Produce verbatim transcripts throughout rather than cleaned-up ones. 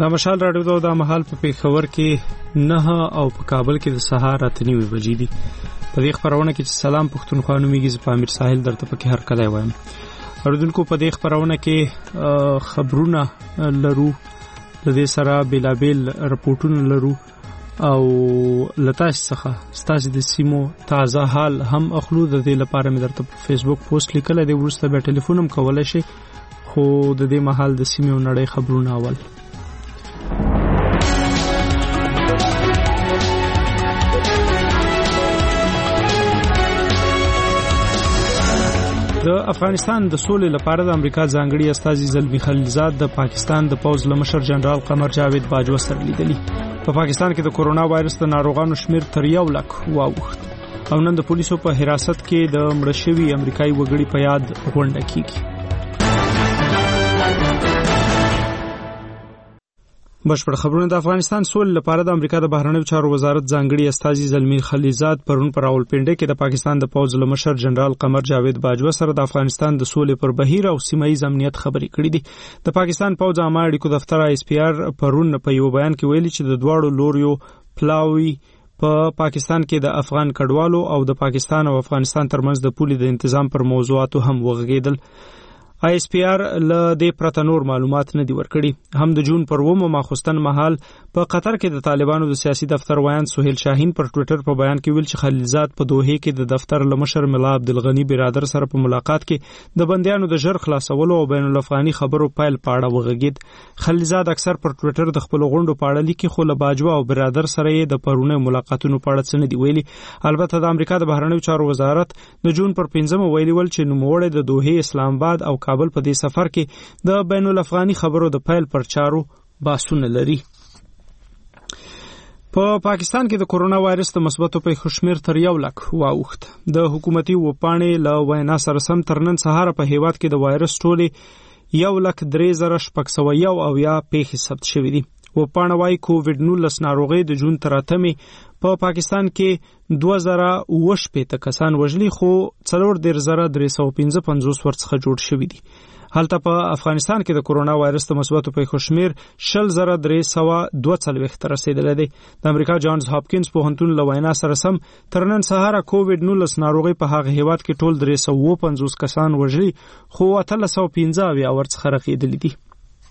د مشال راډیو د مهال په پیښور کې نه او په کابل کې د سهار اته نیمې بجې دي. په دې خبرونه کې چې سلام پښتونخوا نومیږي، زه په امیر ساحل درته پکې هر کله وایم. اوریدونکو په دې خبرونه کې خبرونه لرو، د دې سره بیلابیل رپورټونه لرو او لتاش څخه ستاسو د سیمو تازه حال هم اخلو. د دې لپاره مې درته په فیسبوک پوسټ لیکل دی، ورسته به ټلیفون هم کولای شي، خو د دې محل د سیمو نړۍ خبرونه اول. د افغانستان د سولې لپاره د امریکا ځانګړي استازي زلمی خلیلزاد د پاکستان د پوز لمشر جنرال قمر جاوید باجوه سره لیدلي. په پاکستان کې د کورونا وایرس د ناروغانو شمیر تر یو لک واوښت او نن د پولیسو په حراست کې د مړه شوي امریکایي وګړي په یاد غونډه کیږي. بشپړ خبرونه. د افغانستان سولې لپاره د امریکا د بهرنیو چارو وزارت ځانګړي استازي زلمی خلیلزاد پرون پر راولپنډي کې د پاکستان د پوز لمشر جنرال قمر جاوید باجوه سره د افغانستان د سولې پر بهیر او سیمه ییز امنیت خبرې کړې دي. د پاکستان پوز عامه اړیکو دفتر آی اس پی آر پرون په یو بیان کې ویلي چې د دواړو لوریو پلاوی په پا پاکستان کې د افغان کډوالو او د پاکستان او افغانستان ترمنځ د پولې د تنظیم پر موضوعاتو هم وغږیدل. آی اس پی آر ل دې پرته نور معلومات نه دی ورکړي. هم د جون پر اوومه ماخوستن مهال په قطر کې د طالبانو د سیاسي دفتر وایان سہیل شاهین پر ټوئیټر په بیان کې ویل چې خلیلزاد په دوحه کې د دفتر لمشر ملا عبدالغنی برادر سره په ملاقات کې د بندیانو د ژر خلاصولو او بین الافغاني خبرو پایل پاړه وغږید. خلیلزاد اکثر پر ټوئیټر د خپل غونډو پاړه لیکي، خو له باجوه او برادر سره یې د پرونه ملاقاتونو پاړه څه نه دی ویلي. البته د امریکا د بهرنیو چارو وزارت د جون پر پنځمه ویلي ول چې نوموړی د دوحه، اسلام آباد او کابل په دې سفر کې د بین الافغاني خبرو د پیل پر چارو باسونه لري. په پاکستان کې د کورونا وایرس د مثبتو پیښو شمیر تر یو لک واوښت. د حکومتي وپاڼې له وینا سره سم تر نن سهار په هیواد کې د وایرس ټولې یو لک درې زره شپږ سوه یو اویا پیښې ثبت شوې دي. وپاڼه وايي کووډ نولس ناروغي د جون تر اتمې په پاکستان کې دوه زره اوه شپېته کسان وژلي، خو څلور دېرش زره درې سوه پنځه پنځوس ورڅخه جوړ شوي دي. هلته په افغانستان کې د کورونا وایرس د مثبتو پیښو شمیر شل زره درې سوه دوه څلوېښت ته رسیدلی دی. د امریکا جانز هاپکینز پوهنتون له وینا سره سم تر نن سهاره کووډ نولس ناروغي په هغه هیواد کې ټول درې سوه اووه پنځوس کسان وژلي، خو اتلس سوه پنځه اویا ورڅخه رغېدلي دي.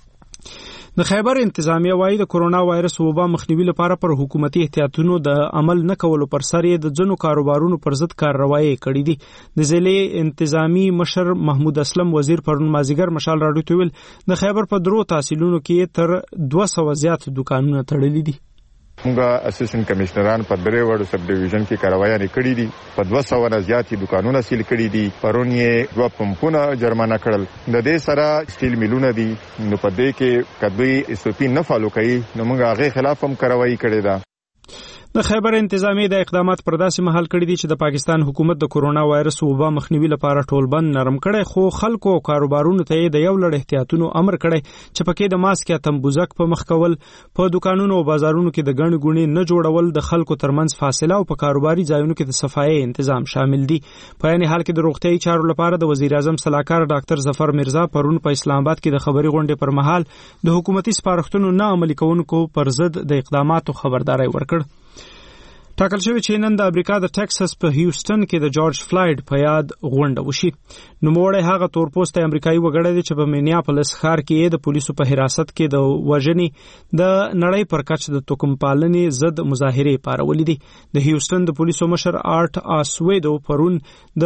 د خیبر انتظامیه وايي د کورونا وایرس وبا مخنیوي لپاره پر حکومتي احتیاطونو د عمل نه کولو پر سر یې د ځینو کاروبارونو پر ضد کارروایي کړې دي. د ضلع انتظامی مشر محمود اسلم وزیر پرون مازیګر مشال راډیو ته ویل د خیبر په درو تحصیلونو کې تر دوه سوه زیات دکانونه تړلي دي. موږ اسسټنټ کمشنران په درې وړو سب ډیویژن کې کاروایي کړې دي، په دوه سوه نه زیات دکانونه سیل کړي دي. پرون یې دوه پمپونه جرمانه کړل. د دې سره سټیل میلونه دي، نو په دې کې کدوې اس او پی نه فالو کوي، نو موږ هغه خلاف هم کاروایي کړې ده. د خیبر انتظامی د اقدامات پر داسې مهال کړی دي چې د پاکستان حکومت د کورونا وایرس وبا مخنیوي لپاره ټول بند نرم کړي، خو خلکو او کاروبارونو ته د یو لړ احتیاطونو امر کړي چې پکې د ماسک یا تمبوزک په مخ کول، په دکانونو او بازارونو کې د ګڼې ګوڼې نه جوړول، د خلکو ترمنځ فاصله او په کاروباري ځایونو کې د صفایي تنظیم شامل دي. په یعنی حال کې د روغتیايي چارو لپاره د وزیر اعظم صلاحکار ډاکټر ظفر مرزا پرون په اسلام آباد کې د خبري غونډې پر مهال د حکومتي سپارښتنو نه عملي کوونکو پر ضد د اقداماتو خبرداري ورکړ. ټاکل شوی چې نن د امریکا د ټکساس په هیوستن کې د جورج فلایډ په یاد غونډه وشي. نوموړی هغه تورپوستی امریکایي وګړی دی چې په مینیاپولس ښار کې د پولیسو په حراست کې د وژنې د نړۍ پر کچ د توکم پالنې ضد مظاهرې پارولې دي. د هیوستن د پولیسو مشر آرټ آسویدو پرون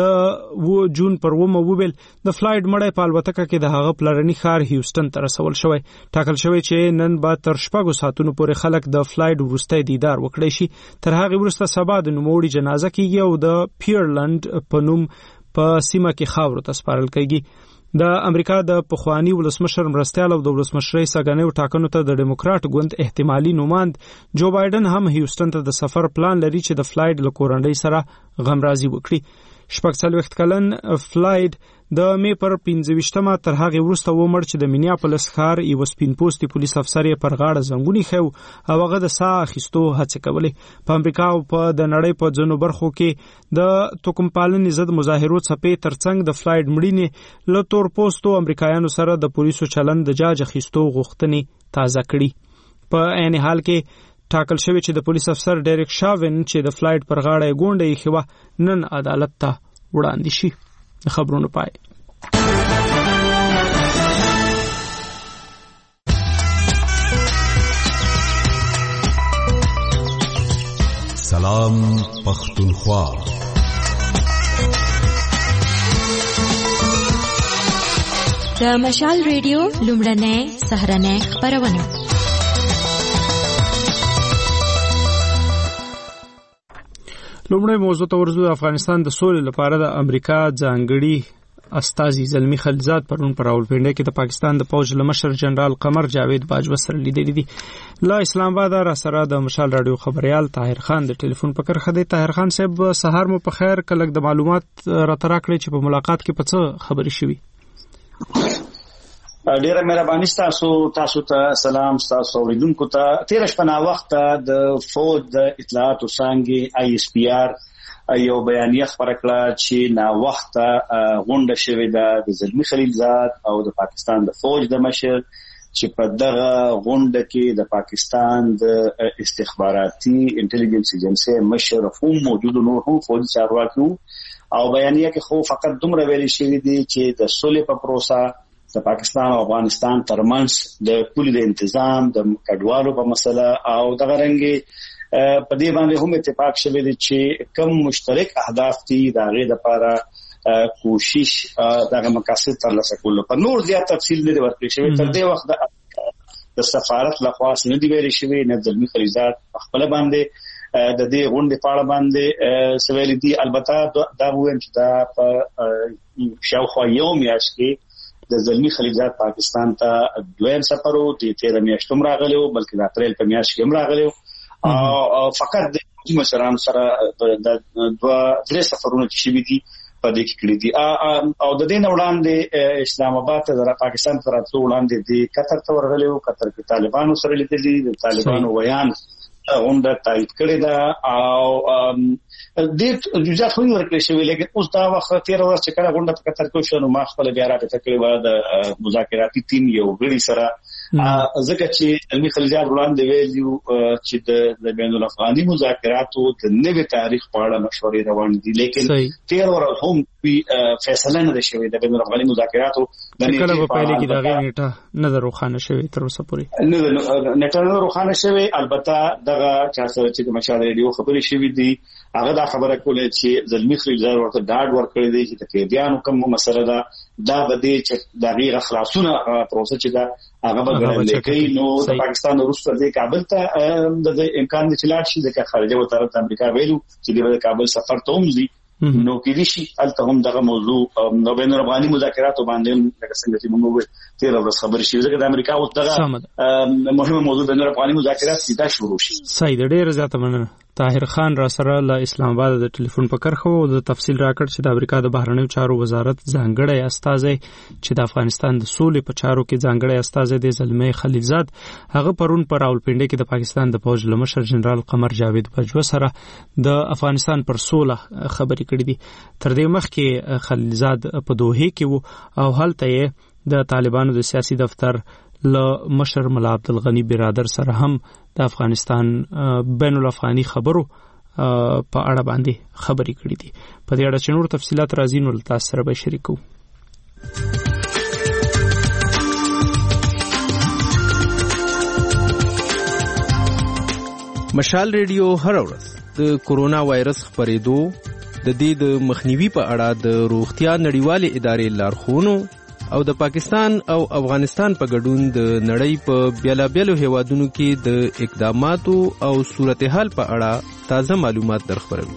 د جون پر اوومه وویل د فلایډ مړی په الوتکه کې د هغه پلرني ښار هیوستن ته رسول شوی. ټاکل شوی چې نن به تر شپږو ساعتونو پورې خلک د فلایډ وروستی دیدار وکړی شي. تر هغې وروسته سبا د نوموړي جنازه کېږي او د پیرلند په نوم په سیمه کې خاورو ته سپارل کېږي. د امریکا د پخوانی ولسمشر مرستیال او د ولسمشرۍ سګنیو ټاکنو ته د ډیموکراټ ګوند احتمالي نوماند جو بایدن هم هیوستن ته د سفر پلان لري چې د فلایډ له کورنۍ سره غمرازي وکړي. شپږ څلوېښت کلن فلایډ د می پر پنځه ویشتمه تر هغې وروسته ومړ چې د مینیاپولس ښار یو سپین پوستي پولیس افسر یې پر غاړه زنګون ایښی او هغه د ساه اخیستو هڅې کولې. په امریکا او په د نړۍ په ځینو برخو کې د توکم پالنې ضد مظاهرو څپې ترڅنګ د فلایډ مړینې له تور پوستو امریکایانو سره د پولیسو چلند د جاج اخیستو غوښتنې تازه کړي. په عین حال کې ټاکل شوی چې د پولیس افسر ډیریک شاون چې د فلایټ پر غاړه غونډه یې خو نن عدالت ته وړاندې شي. خبرونه پای. سلام پختونخوا. د مشال ریډیو لومړنۍ سهرنۍ خبرونه. لومړی موضوع ته ورځو. افغانستان د سولې لپاره د امریکا ځانګړي استازي زلمی خلیلزاد پرون پر راولپنډي کې د پاکستان د فوج لمشر جنرال قمر جاوید باجوه سره لیدلې دي. لا اسلام آباد را سره د مشال رادیو خبريال طاهر خان د ټلیفون په کرخه دی. طاهر خان صاحب سهار مو په خیر. کله د معلومات را تراکړي چې په ملاقات کې په څه خبرې شوي؟ ډیره مهرباني تاسو تاسو ته سلام. تاسو اوریدونکو ته تیر شپه نا وخت د فوج د اطلاعات څنګه آی اس پی آر یو بیانیه خبره کړه چې نا وخت غونډه شوې ده د زلمی خلیلزاد او د پاکستان د فوج د مشر چې په دغه غونډه کې د پاکستان د استخباراتي انټيليجنس ایجنسی مشر هم موجود نو هم فوج چارواکي او بیانیه کې خو فقط دومره ویل شوی دی چې د صلح په پروسه د پاکستان او افغانستان ترمنځ د پولي د تنظیم د کډوالو په مسله او د غرنګي په دې باندې هم اتفاق شوی دی چې کم مشترک اهداف دي د غي د لپاره کوشش دغه مقاصد ترلاسه کول. په نور زیات تفصیل نه ورکړي شوی تر دې وخت د سفارت لخوا نه دی ویل شوی نه زلمی خلیلزاد خپل باندې د دې غونډې په اړه باندې سویل دي. البته دا وایم چې دا په شاوخوا یو میاشت کې د زلمی خلیلزاد پاکستان ته دویم سفر وو. د تیر میاشتوم راغلی وو بلکې د اپریل په میاشت کې هم راغلی وو او فقط د مشرانو سره د دوه درې سفرونه چې شوي دي په دې کې کړي دي او د دې نه وړاندې اسلام آباد ته د پاکستان تر راتلو وړاندې د قطر ته ورغلی وو. قطر کې طالبانو سره لیدلي د طالبانو ویان غونډه تایید کړې ده او د جزئیات هم ورکړل شوی. لیکن اوس دا وخت تیر ورځ چې کله غونډه په قطر کې شو نو ما خپل بیا راټیټ کړې و د مذاکراتي ټیم یو غړي سره ځکه چې زلمی خلیلزاد وړاندې ویلو چې د بین الافغاني مذاکراتو د نوې تاریخ په اړه مشورې روان دي. لیکن تیر ورځ هم فیصله نه شوې د بین الافغاني مذاکراتو د کله په پایله کې دا غي نیټه نه روښانه شوې تر اوسه پورې نه نیټه نه روښانه شوې. البته دغه چا سره چې د مشال ریډیو خبرې شوې دي هغه دا خبره کوله چې زلمی خلیلزاد ورته ډاډ ورکړی دی چې د قیدیانو کوم مسله ده دا به دې چې د غیر خلاصونه پروسه چې دا هغه به ګڼل کېږي. نو د پاکستان وروسته د کابل ته د امکان د چلاټ شي د خارجه وزارت د امریکا ویلو چې د کابل سفر ته ومزي نو کې دي شي الته هم دغه موضوع نو بین الافغاني مذاکرات باندې لکه څنګه چې موږ تیر ورځ خبرې شوې ځکه د امریکا اوس دغه مهمه موضوع بین الافغاني مذاکرات سیده شروع شي. صحیح ده. ډېر زیاته مننه. طاهر خان را سره له اسلام آباد د ټلیفون په کرخه او د تفصیل راکړ چې د امریکا د بهرنیو چارو وزارت ځانګړی استازی چې د افغانستان د سولې په چارو کې ځانګړی استازی دی زلمی خلیلزاد هغه پرون پر راولپنډي کې د پاکستان د فوج لمشر جنرال قمر جاوید باجوه سره د افغانستان پر سوله خبرې کړې دي. تر دې مخکې خلیلزاد په دوحه کې وو او هلته یې د طالبانو د سیاسي دفتر له مشر ملا عبدالغنی برادر سره هم د افغانستان بین الافغاني خبرو په اړه باندې خبرې کړې دي. په دې اړه چې نور تفصيلات راځي نو تاسو سره به شریکو. مشال ریډیو هر ورځ د کورونا وایرس خبرېدو د دې د مخنیوي په اړه د روغتیا نړیوالې ادارې لارښوونو او د پاکستان او افغانستان په ګډون د نړۍ په بیلابیلو هیوادونو کې د اقداماتو او صورتحال په اړه تازه معلومات درخبروي.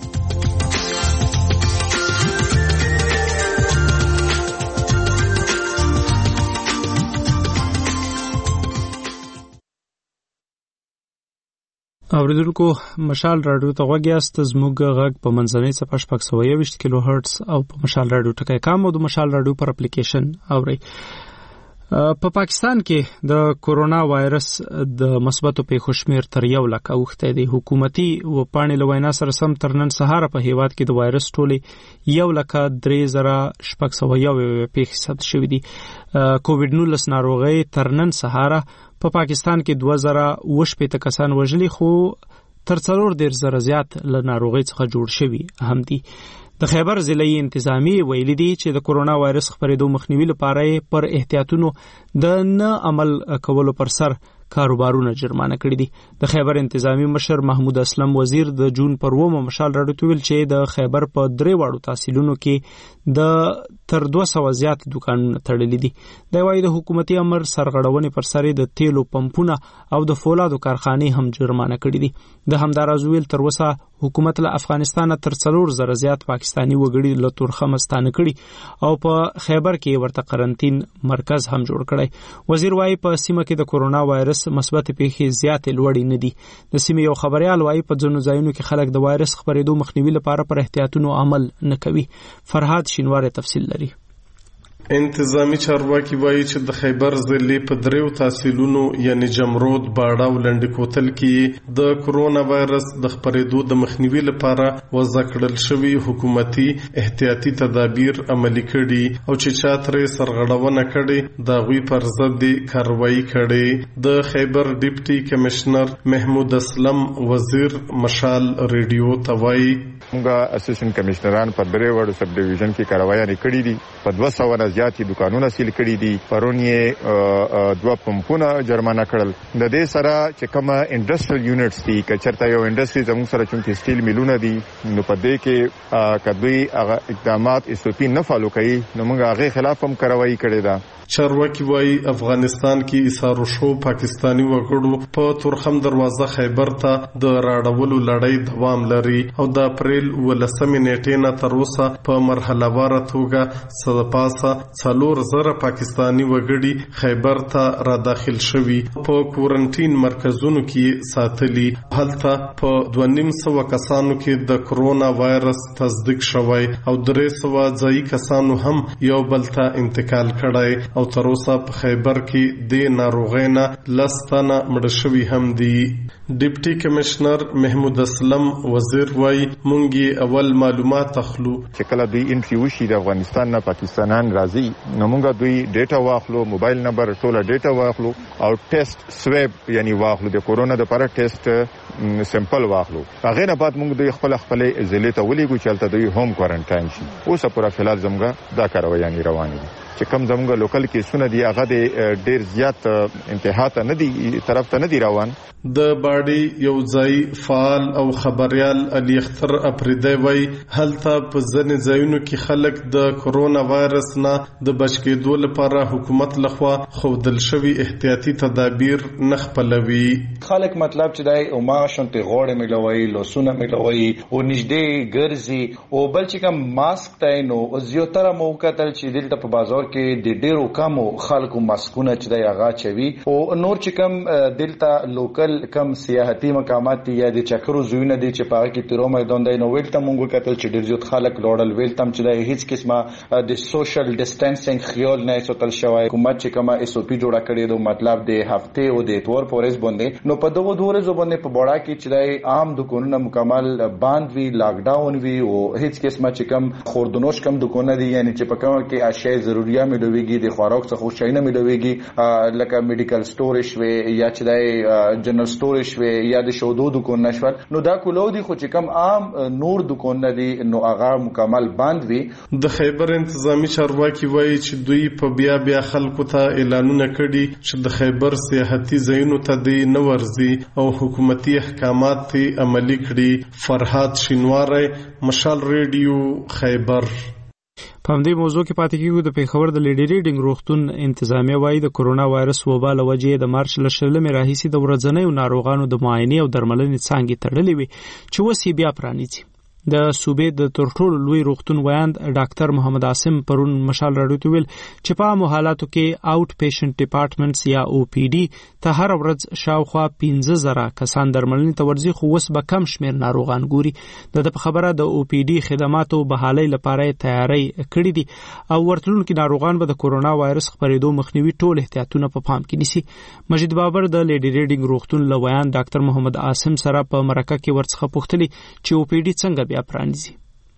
اوریدونکو مشال رادیو ته غوږیاست. زموږ غږ په منځنۍ صفحه شپږ سوه یوویشت کیلو هرتز او په مشال رادیو ټکی کام او د مشال رادیو پر اپلیکیشن اوري. په پاکستان کې د کورونا وایرس د مثبتو پیښو شمېر تر یو لک اوښتی دی. حکومتي وپاڼې له وینا سره سم تر نن سهاره په هیواد کې د وایرس ټولې یو لک درې زره شپږ سوه یو پیښې ثبت شوي دي. کووډ نولس ناروغۍ تر نن سهاره په پاکستان کې دوه زره اوه شپېته کسان وژلي، خو تر څلور دېرش زره زیات له ناروغۍ څخه جوړ شوي هم دي. د خیبر ضلعي انتظامی ویلي دي چې د کورونا وایرس خپرېدو مخنیوي لپاره پر احتیاطونو د نه عمل کولو پر سر کاروبارونه جرمانه کړي دي. د خیبر انتظامی مشر محمود اسلم وزیر د جون پر اوومه مشال راډیو ویل چې د خیبر په درې واړو تحصیلونو کې د تر دوه سوه زیات دکانونه تړلي دي. د وايي د حکومتي امر سرغړونې پر سر د تیلو پمپونه او د فولادو کارخانې هم جرمانه کړي دي. د همداراز ویل تر اوسه حکومت له افغانستان تر څلور زره زیات پاکستانی وګړي له تورخم ستانه کړي او په خیبر کې ورته قرنطین مرکز هم جوړ کړی. وزیر وايي په سیمه کې د کورونا وایرس مثبت پیښې زیاتې لوړې نه دي. د سیمې یو خبريال وايي په ځینو ځایونو کې خلک د وایرس خپرېدو مخنیوي لپاره پر احتیاطونو عمل نه کوي. فرهاد شینوار تفصیل لري. انتظامی چارواکي وایي چې د خیبر ضلع په دریو تحصیلونو یعنی جمرود، باړه او لنډ کوتل کې د کورونا وایرس د خپرېدو د مخنیوي لپاره وضع کړل شوي حکومتي احتیاطي تدابیر عملي کړي او چې چا ترې سرغړونه کړې د هغوی پر ضد کاروایي کړې. د خیبر ډیپټي کمشنر محمود اسلم وزیر مشال ریډیو ته وایي موږ اسسټنټ کمشنران په درې وړو سب ډیویژن کې کاروایي کړې دي. په دوه سوه زیاتې دکانونه سیل کړي دي. پرون یې دوه پمپونه جرمانه کړل. د دې سره چې کومه انډستریل یونټس دي، که چېرته یو انډستری زموږ سره چونکې سټیل میلونه دي، نو په دې کې که دوی هغه اقدامات اس او پي نه فالو کوي نو موږ هغې خلاف هم کاروایي کړې ده. چارواکي وایي افغانستان کې ایثار شو پاکستانی وګړو په تورخم دروازه خیبر ته د راډولو لړۍ دوام لري او د اپریل ولسمې نیټې نه تر اوسه په مرحله واره توګه څه د پاسه څلور زره پاکستانی وګړي خیبر ته را داخل شوي په کورنټین مرکزونو کې ساتلي. هلته په دوه نیم سوه کسانو کې د کورونا وایرس تصدیق شوی او درې سوه ځایي کسانو هم یو بل ته انتقال کړی او تر اوسه په خیبر کې د ناروغۍ نه لس تنه مړه شوي هم دي. ډیپټي کمشنر محمود اسلم وزیر وایي مونږ اول معلومات اخلو چې کله دوی انټری وشي د افغانستان نه پاکستانان راځي نو مونږ دوی ډیټا واخلو، موبایل نمبر ټوله ډیټا واخلو او ټیسټ سویب یعنی واخلو د کورونا د لپاره ټیسټ سیمپل واخلو. هغه نه بعد مونږ دوی خپل خپل ضلع ته ولېږو چې هلته دوی هوم کوارنټاین شي. اوس پورا فلال زموږ دا کاروایي روانې دي چې کوم زموږ لوکل کیسونه دي هغه د ډیر زیات انتها ته نه دي طرف ته نه دي روان. د باډي یو ځای فعال او خبريال علي اختر افریدی وای هلته په ځینې ځایونو کې خلک د کورونا وایرس نه د بچ کېدو لپاره حکومت لخوا خودل شوی احتیاطي تدابیر نه خپلوي. خلک مطلب چې دای او ما شونته غوړې ملوي، لوسونه ملوي او نږدې ګرځي او بل چې کوم ماسک تاینو او زیاتره موقع تل چې دلته په بازار کې د ډیرو کمو خلکو ماسکونه چې د هغه چوي او نور چې کم دلته لوکل کم سیاحتي مقامات دي یا د چکرو زوینه دي چې په کې تیرو میدان دی نو ویل ته مونږ کتل چې ډیر زیات خلک لوړل ویل تم چې د هیڅ قسمه د سوشل ډیسټنسینګ خیال نه ساتل شوی. حکومت چې کومه اس او پی جوړه کړې دو مطلب د هفته او د اتوار پورز باندې نو په دغه دوره زبانه په بڑا کې چې د عام دکانونه مکمل بند وی، لاک ډاون وی او هیڅ قسمه چې کم خوردنوش کم دکانونه دي یعنی چې په کومه کې اشیاء ضروري ملويږي، د خوراک څخه خوشاینه ملويږي لکه میډیکل سټورش وی یا چې د جنرال سټورش وی یا د شودو دکان نشول نو دا کولو دي خو چې کم عام نور دکان دي نو هغه مکمل بند وی. د خیبر انتظامی چارواکي وایي چې دوی په بیا بیا خلکو ته اعلانونه کړي چې د خیبر سیاحتي ځایونو ته دی نه ورځي او حکومتي احکامات ته عملي کړي. فرهاد شینوار مشال ریډیو خیبر. په همدې موضوع کې پاتې کیږو. د پیښور د لیډي ریډینګ روغتون انتظامیه وایي د کورونا وایرس وبا له وجې د مارچ له شلمې راهیسې د ورځنیو ناروغانو د معاینې او درملنې څانګې تړلې وي چې اوس یې بیا پرانیزي. د صوبې د تر ټولو لوی روغتون ویاند ډاکټر محمد عاصم پرون مشال راډیو ته ویل چې په عامو حالاتو کې آوټ پیشنټ ډپارټمنټس یا او پی ډي ته هر ورځ شاوخوا پنځه زره کسان درملنې ته ورځي، خو اوس به کم شمېر ناروغان ګوري. د په خبره د او پی ډي خدماتو بحالۍ لپاره تیاری کړې دي او ورتلونکي ناروغان به د کورونا وایرس خپرېدو مخنیوي ټول احتیاطونه په پام کې نیسي. مجید بابر د لیډي ریډینګ روغتون لویان ډاکټر محمد عاصم سره په مرکه کې ورڅخه پوښتلي چې او پی ډي څنګه بیا پرانیزي.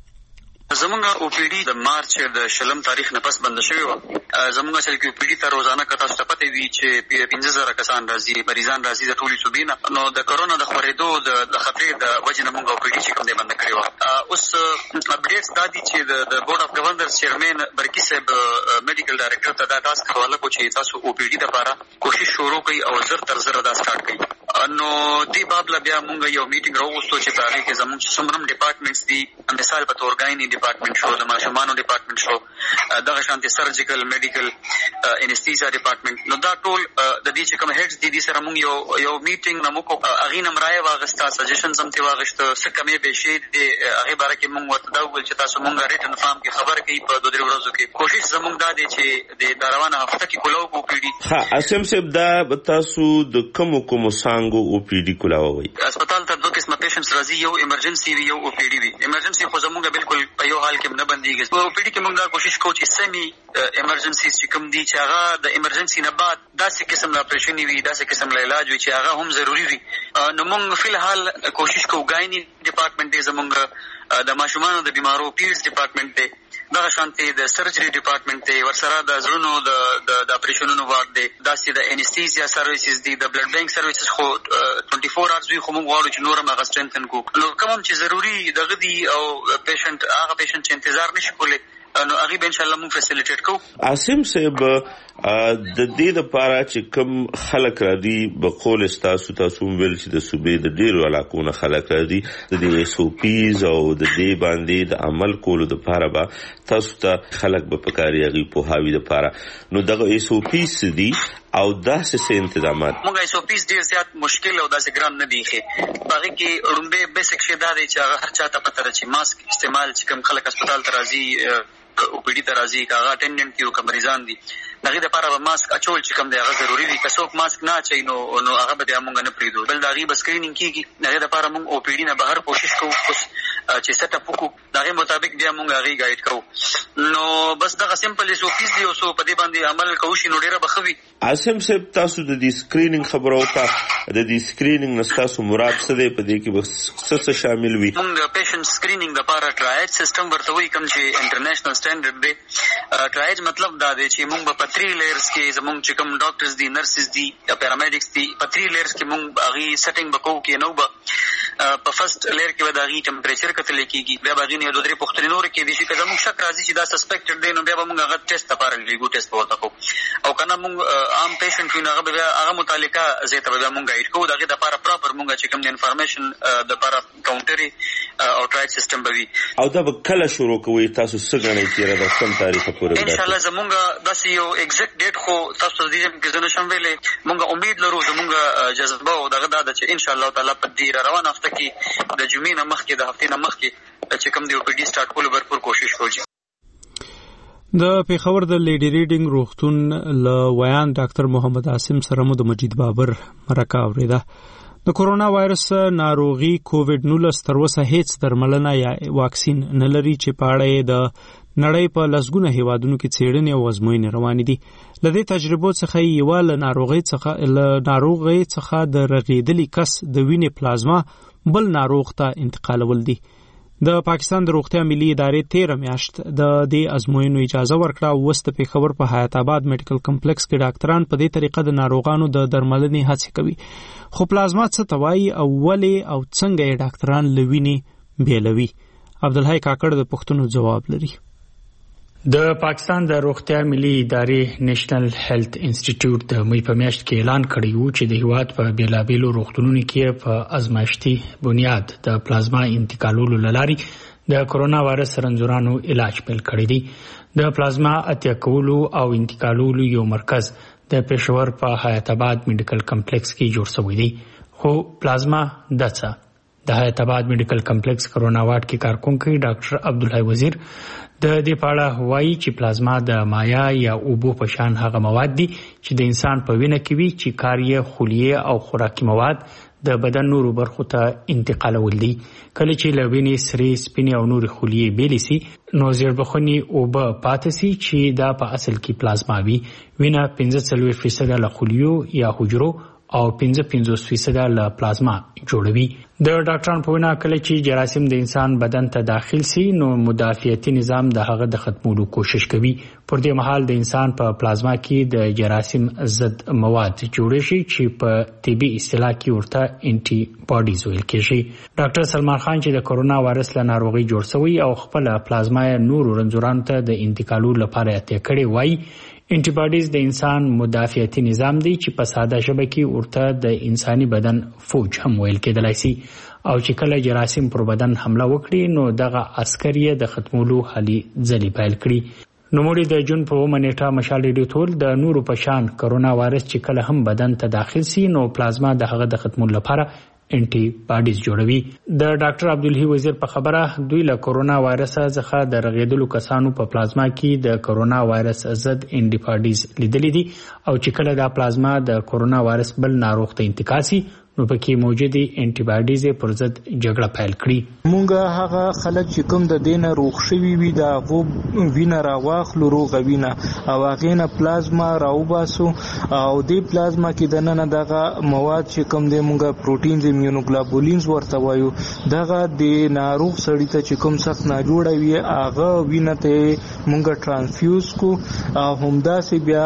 زمونږ او پی ډي د مارچ د شلم تاریخ نه پس بند شوی و. زمونږ چې او پی ډي ته روزانه کته ستپته وی چې پنځه زره کسان راځي، مریضان راځي د ټولي صوبې نه. نو د کرونا د خپرېدو د خطرې د وجې نه مونږ او پی ډي چې کوم دی بند کړی و. اوس اپډیټس دا دي چې د بورډ اف گورنرز چیرمن برکی صاحب میډیکل ډایریکټر ته دا تاسو حواله کو چې تاسو او پی ډي لپاره کوشش شروع کړئ او زر تر زر دا سٹارټ کړئ. نو دې باب لا بیا مونږ یو میټینګ راوستو چې په هغه کې زموږ چې څومره ډپارټمنټس دي، مثال په تور ګایني ډپارټمنټ شو، د ماشومانو ډپارټمنټ شو، دغه شانتي سرجیکل میډیکل انستیزیا ډپارټمنټ. نو دا ټول د دې چې کوم هډز دي دي سره مونږ یو یو میټینګ نمو کو اغه نمرای واغستا سجیشنز هم تی واغشت څه کمې به شي د هغه باره کې مونږ ورته دا ویل چې تاسو مونږ ریټن فارم کې خبر کوي په دوه درې ورځو کې. کوشش زموږ دا دی چې د داروانه هفته کې کولو کو پیډي ها اسم سب دا تاسو د کوم کوم سانګو او پی ډي کولاوي. هسپتال ته دوه قسمه پیشنټس راځي، یو ایمرجنسي وی، یو او پی ډي وی. ایمرجنسي خو زموږ بالکل په یو حال کې نه بنديږي. او پی ډي کې موږ دا کوشش کوو چې سیمي ایمرجنسي چې کوم دي چې هغه د ایمرجنسي نه بعد داسې قسم لا اپریشن وي، داسې قسم لا علاج وي چې هغه هم ضروری وي. نو موږ فی الحال کوشش کوو ګایني ډپارټمنټ دی زموږ، د ماشومانو د بیمارو پیډز ډپارټمنټ دی، دغه شانتي د سرجري ډپارټمنټ دی، ورسره د زړونو د د اپریشنونو وارډ دی، داسې د انستیزیا سرویسز دی، د بلډ بانک سرویسز خو ټوئنټي فور اورز وي، خو موږ غواړو چې نور هم هغه سټرینتن کړو. نو کوم چې ضروری دغه دی او پیشنټ هغه پیشنټ چې انتظار نشي کولی نو هغه به ان شاء الله موږ فیسیلیټیټ کوو. عاصم صاحب د دې لپاره چې کوم خلک را دي بقول تاسو تاسو ویل چې د صوبې د ډیرو علاقو نه خلک را دي، د دې اس او پیز او د دې باندې د عمل کولو لپاره به تاسو ته خلک به پکاري غي په هاوی لپاره. نو دغه اس او پیز دي او داسې څه انتظامات موږ اس او پیز ډیر زیات مشکل او داسې ګران نه دي. خې باقي کې اړومبه بیسیک شی دا دی چې هغه هر چاته پته ده چې ماسک استعمال چې کوم خلک هسپتال ته راځي او پی ډي ته راځي، هغه اټینډنټ کیو کوم مریضان دي دغه لپاره به ماسک اچول چې کوم دی هغه ضروری وي. که څوک ماسک نه اچي نو نو هغه به موږ نه پریدو، بل دغه به سکرینینګ کیږي. دغه لپاره موږ او پی ډي نه بهر کوشش کوو چې سیټ اپ وکړو، دغه مطابق بیا موږ هغه گایډ کوو. نو بس دغه سمپل اس او پیز دی او سو په دې باندې عمل کوو شي نو ډیره بخوي. عاصم صاحب تاسو د دې سکرینینګ خبرو ته د دې سکرینینګ نستاسو مراد څه دی، په دې کې به څه شامل وي؟ موږ پیشنټ سکرینینګ لپاره ټرایج سیستم ورته وایي، کوم چې انټرنیشنل سټانډرډ دی. ټرایج مطلب دا دی چې موږ په تری لیئرز کې زموږ چې کوم ډاکټرز دي، نرسز دي یا پیرامیډکس دي، په تری لیئرز کې موږ هغه سیټینګ وکړو کې نو به په فرست لیر کې به د هغې ټمپریچر کتل کېږي، بیا به هغې نه یو دوه درې پوښتنې نورې کېدای شي. که زموږ شک راځي چې دا سسپیکټډ دی نو بیا به موږ هغه ټیسټ لپاره لیګو ټیسټ به ورته کوو، او که نه موږ عام پیشنټ وي نو هغه به بیا هغه متعلقه ځای ته به بیا موږ ګایډ کوو. د هغې دپاره پراپر موږ چې کوم د انفارمیشن دپاره کاونټرې او ټرایج سیسټم به وي. او دا به کله شروع کوئ؟ تاسو څه ګڼئ چې د کوم تاریخ پورې؟ انشاءالله زموږ داسې یو ایګزیکټ ډیټ خو تاسو ته دې کې زه نشم ویلی. موږ امید لرو، زموږ جذبه او دغه دا ده چې انشاءالله تعالی په دې روانه هفته کې د جمعې نه مخکې د هفتې نه مخکې چې کوم دی او پی ډي سټارټ کولو بھرپور کوشش کوي. د پیښور د لیډي ریډینګ روغتون له ویان ډاکټر محمد عاصم سره مو د مجید بابر مرکه اوریده. د کورونا وایرس ناروغي کووډ نولس تر اوسه هیڅ درملنه یا واکسین نه لري چې په اړه یې د نړۍ په لسګونه هیوادونو کې څېړنې او ازموینې روانې دي. له دې تجربو څخه یوه له ناروغۍ څخه له ناروغۍ څخه د رغېدلي کس د وینې پلازما بل ناروغ ته انتقالول دي. د پاکستان د روغتیا ملي ادارې تیره میاشت د دې ازموینو اجازه ورکړه او اوس د پیښور په حیات آباد میډیکل کمپلیکس کې ډاکټران په دې طریقه د ناروغانو د درملنې هڅې کوي. خو پلازما څه ته وایي او ولې او څنګه یې ډاکټران له وینې بیلوي؟ عبدالحی کاکړ د پوښتنو ځواب لري. د پاکستان د روغتیا ملي ادارې نېشنل هیلث انسټیټیوټ د مې په میاشت کې اعلان کړی و چې د هیواد په بیلابیلو روغتونونو کې په ازمایښتي بنیاد د پلازما انتقالولو لارې د کورونا وایرس رنځورانو علاج پیل کړی دی. د پلازما اتیا کولو او انتقالولو یو مرکز د پېښور په حیات آباد میډیکل کمپلیکس کې جوړ شوی دی. خو پلازما دڅه د حیاتاباد میډیکل کمپلیکس کرونا وارډ کې کارکونکي ډاکټر عبدالحی وزیر د دې پاړه وایي چې پلازما د مایا یا اوبو په شان هغه مواد دي چې د انسان په وینه کې وي چې کار یې خلیه او خوراکي مواد د بدن نورو برخو ته انتقالول دي. کله چې له وینې سرې سپینې او نورې خلیې بیلې سي نو زیړبخوني اوبه پاتې سي چې دا په اصل کې پلازما وي. وینه پنځه څلوېښت فیصده له خلیو یا حجرو او پنځه پنځوس فیصده له پلازما جوړوي. د ډاکټرانو په وینا کله چې جراثیم د انسان بدن ته داخل سي نو مدافعتي نظام د هغه د ختمولو کوشش کوي. پر دې مهال د انسان په پلازما کې د جراثیم ضد مواد جوړ شي چې په طبي اصطلاح کې ورته انټي باډیز ویل کېږي. ډاکټر سلمان خان چې د کرونا وایرس له ناروغي جوړ شوی او خپل پلازما نور رنځورانو ته د انتقالولو لپاره اتیا کړي وایي انټي باډیز د انسان مدافعتي نظام دی چې په ساده ژبه کې ورته د انساني بدن فوج هم ویل کېدلای شي او چې کله جراثیم پر بدن حمله وکړي نو دغه عسکر یې د ختمولو هلي ځلې پیل کړي. نوموړي د جون په اومه نیټه مشال ریډیو ټول د نورو په شان کرونا وایرس چې کله هم بدن ته داخل سي نو پلازما د هغه د ختمولو لپاره انټي باډیز جوړوي. د ډاکټر عبدالحی وزیر په خبره دوی له کرونا وایرس څخه د رغېدلو کسانو په پلازما کې د کرونا وایرس ضد انټي باډیز لیدلې دي او چې کله دا پلازما د کرونا وایرس بل ناروغ ته انتقال سي نو پکې موجودي انټي باډیز پر ضد جګړه پیل کړي. مونږه هغه خلک چې کوم د دینه روغ شوي وي دا غو وینه راواخلو روغ وینه او هغه نه پلازما راوباسو او دې پلازما کې د نن دغه مواد چې کوم د مونږه پروتین د ایمونوګلوبولینز ورته وایو دغه د ناروغ سړی ته چې کوم سخت نه جوړ وي هغه وینه ته مونږه ترانسفیوز کو او همدا سي بیا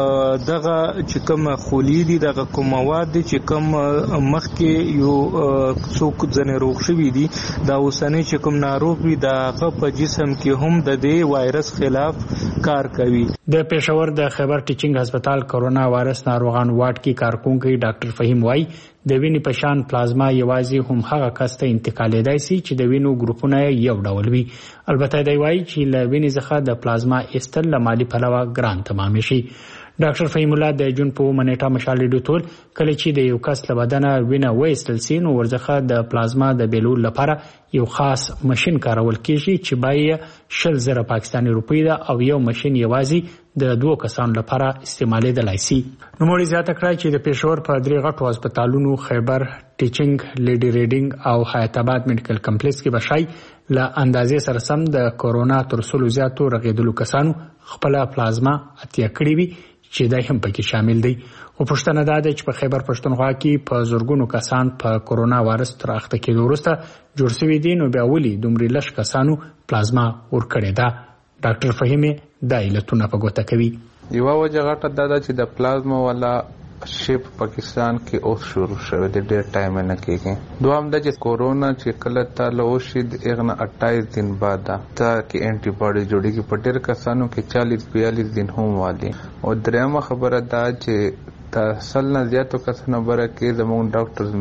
دغه چې کوم خولي دي دغه کوم مواد دي چې کوم مخکې یو څوک ځنې روغ شوي دي دا اوسنی چې کوم ناروغ وي دا هغه په جسم کې هم د دې وایرس خلاف کار کوي. د پېښور د خیبر ټیچینګ هسپتال کرونا وایرس ناروغان وارډ کې کارکونکي ډاکټر فهیم وایي د وینې په شان پلازما یوازې هم هغه کس ته انتقالېدای شي چې د وینو ګروپونه یو ډول وي. البته دی وایي چې له وینې څخه د پلازما ایستل له مالي پلوه ګران تمام شي. ډاکټر فهیم الله د جون په منېټه مشال ریډیو ټول کله چې د یو کس له بدنه وینه وایستل سي نو ورڅخه د پلازما د بیلولو لپاره یو خاص ماشين کارول کیږي چې باید شل زره پاکستاني روپۍ ده او یو ماشين یوازې د دوه کسانو لپاره استعمالېدلای شي. نوموړي زیاته کړه چې د پېښور په درې غټو هسپتالونو خیبر ټیچینګ لیډي ریډینګ او حیاتاباد میډیکل کمپلیکس کې بشای له اندازې سره سم د کورونا تر څلو زیاتو رغېدلو کسانو خپل پلازما اتیا کړی وي چې دای هم پکې شامل دي. او پښتنه دا ده چې په خیبر پښتونخوا کې په زورګونو کسان په کورونا وایرس تر اخته کېدو وروسته جوړ شوي دي نو بیا ولې دومره لږ کسانو پلازما ورکړې ده. ډاکټر فهیم دا علتونه په ګوته کوي. یو وجه غټه دا ده چې د پلازما والا شیپ پاکستان کې اوس شروع شوه د ډېر ټایم نه کېږي. دوام د چې کورونا چې کله تعالی وشي د اغنه اٹھائیس دن بعد تا کې انټي باډي جوړیږي په ډېر کسانو کې چالیس بیالیس دن هم والی. او درېمه خبره دا چې تاسل نه زیاتو کسانو بره کې زموږ ډاکټرز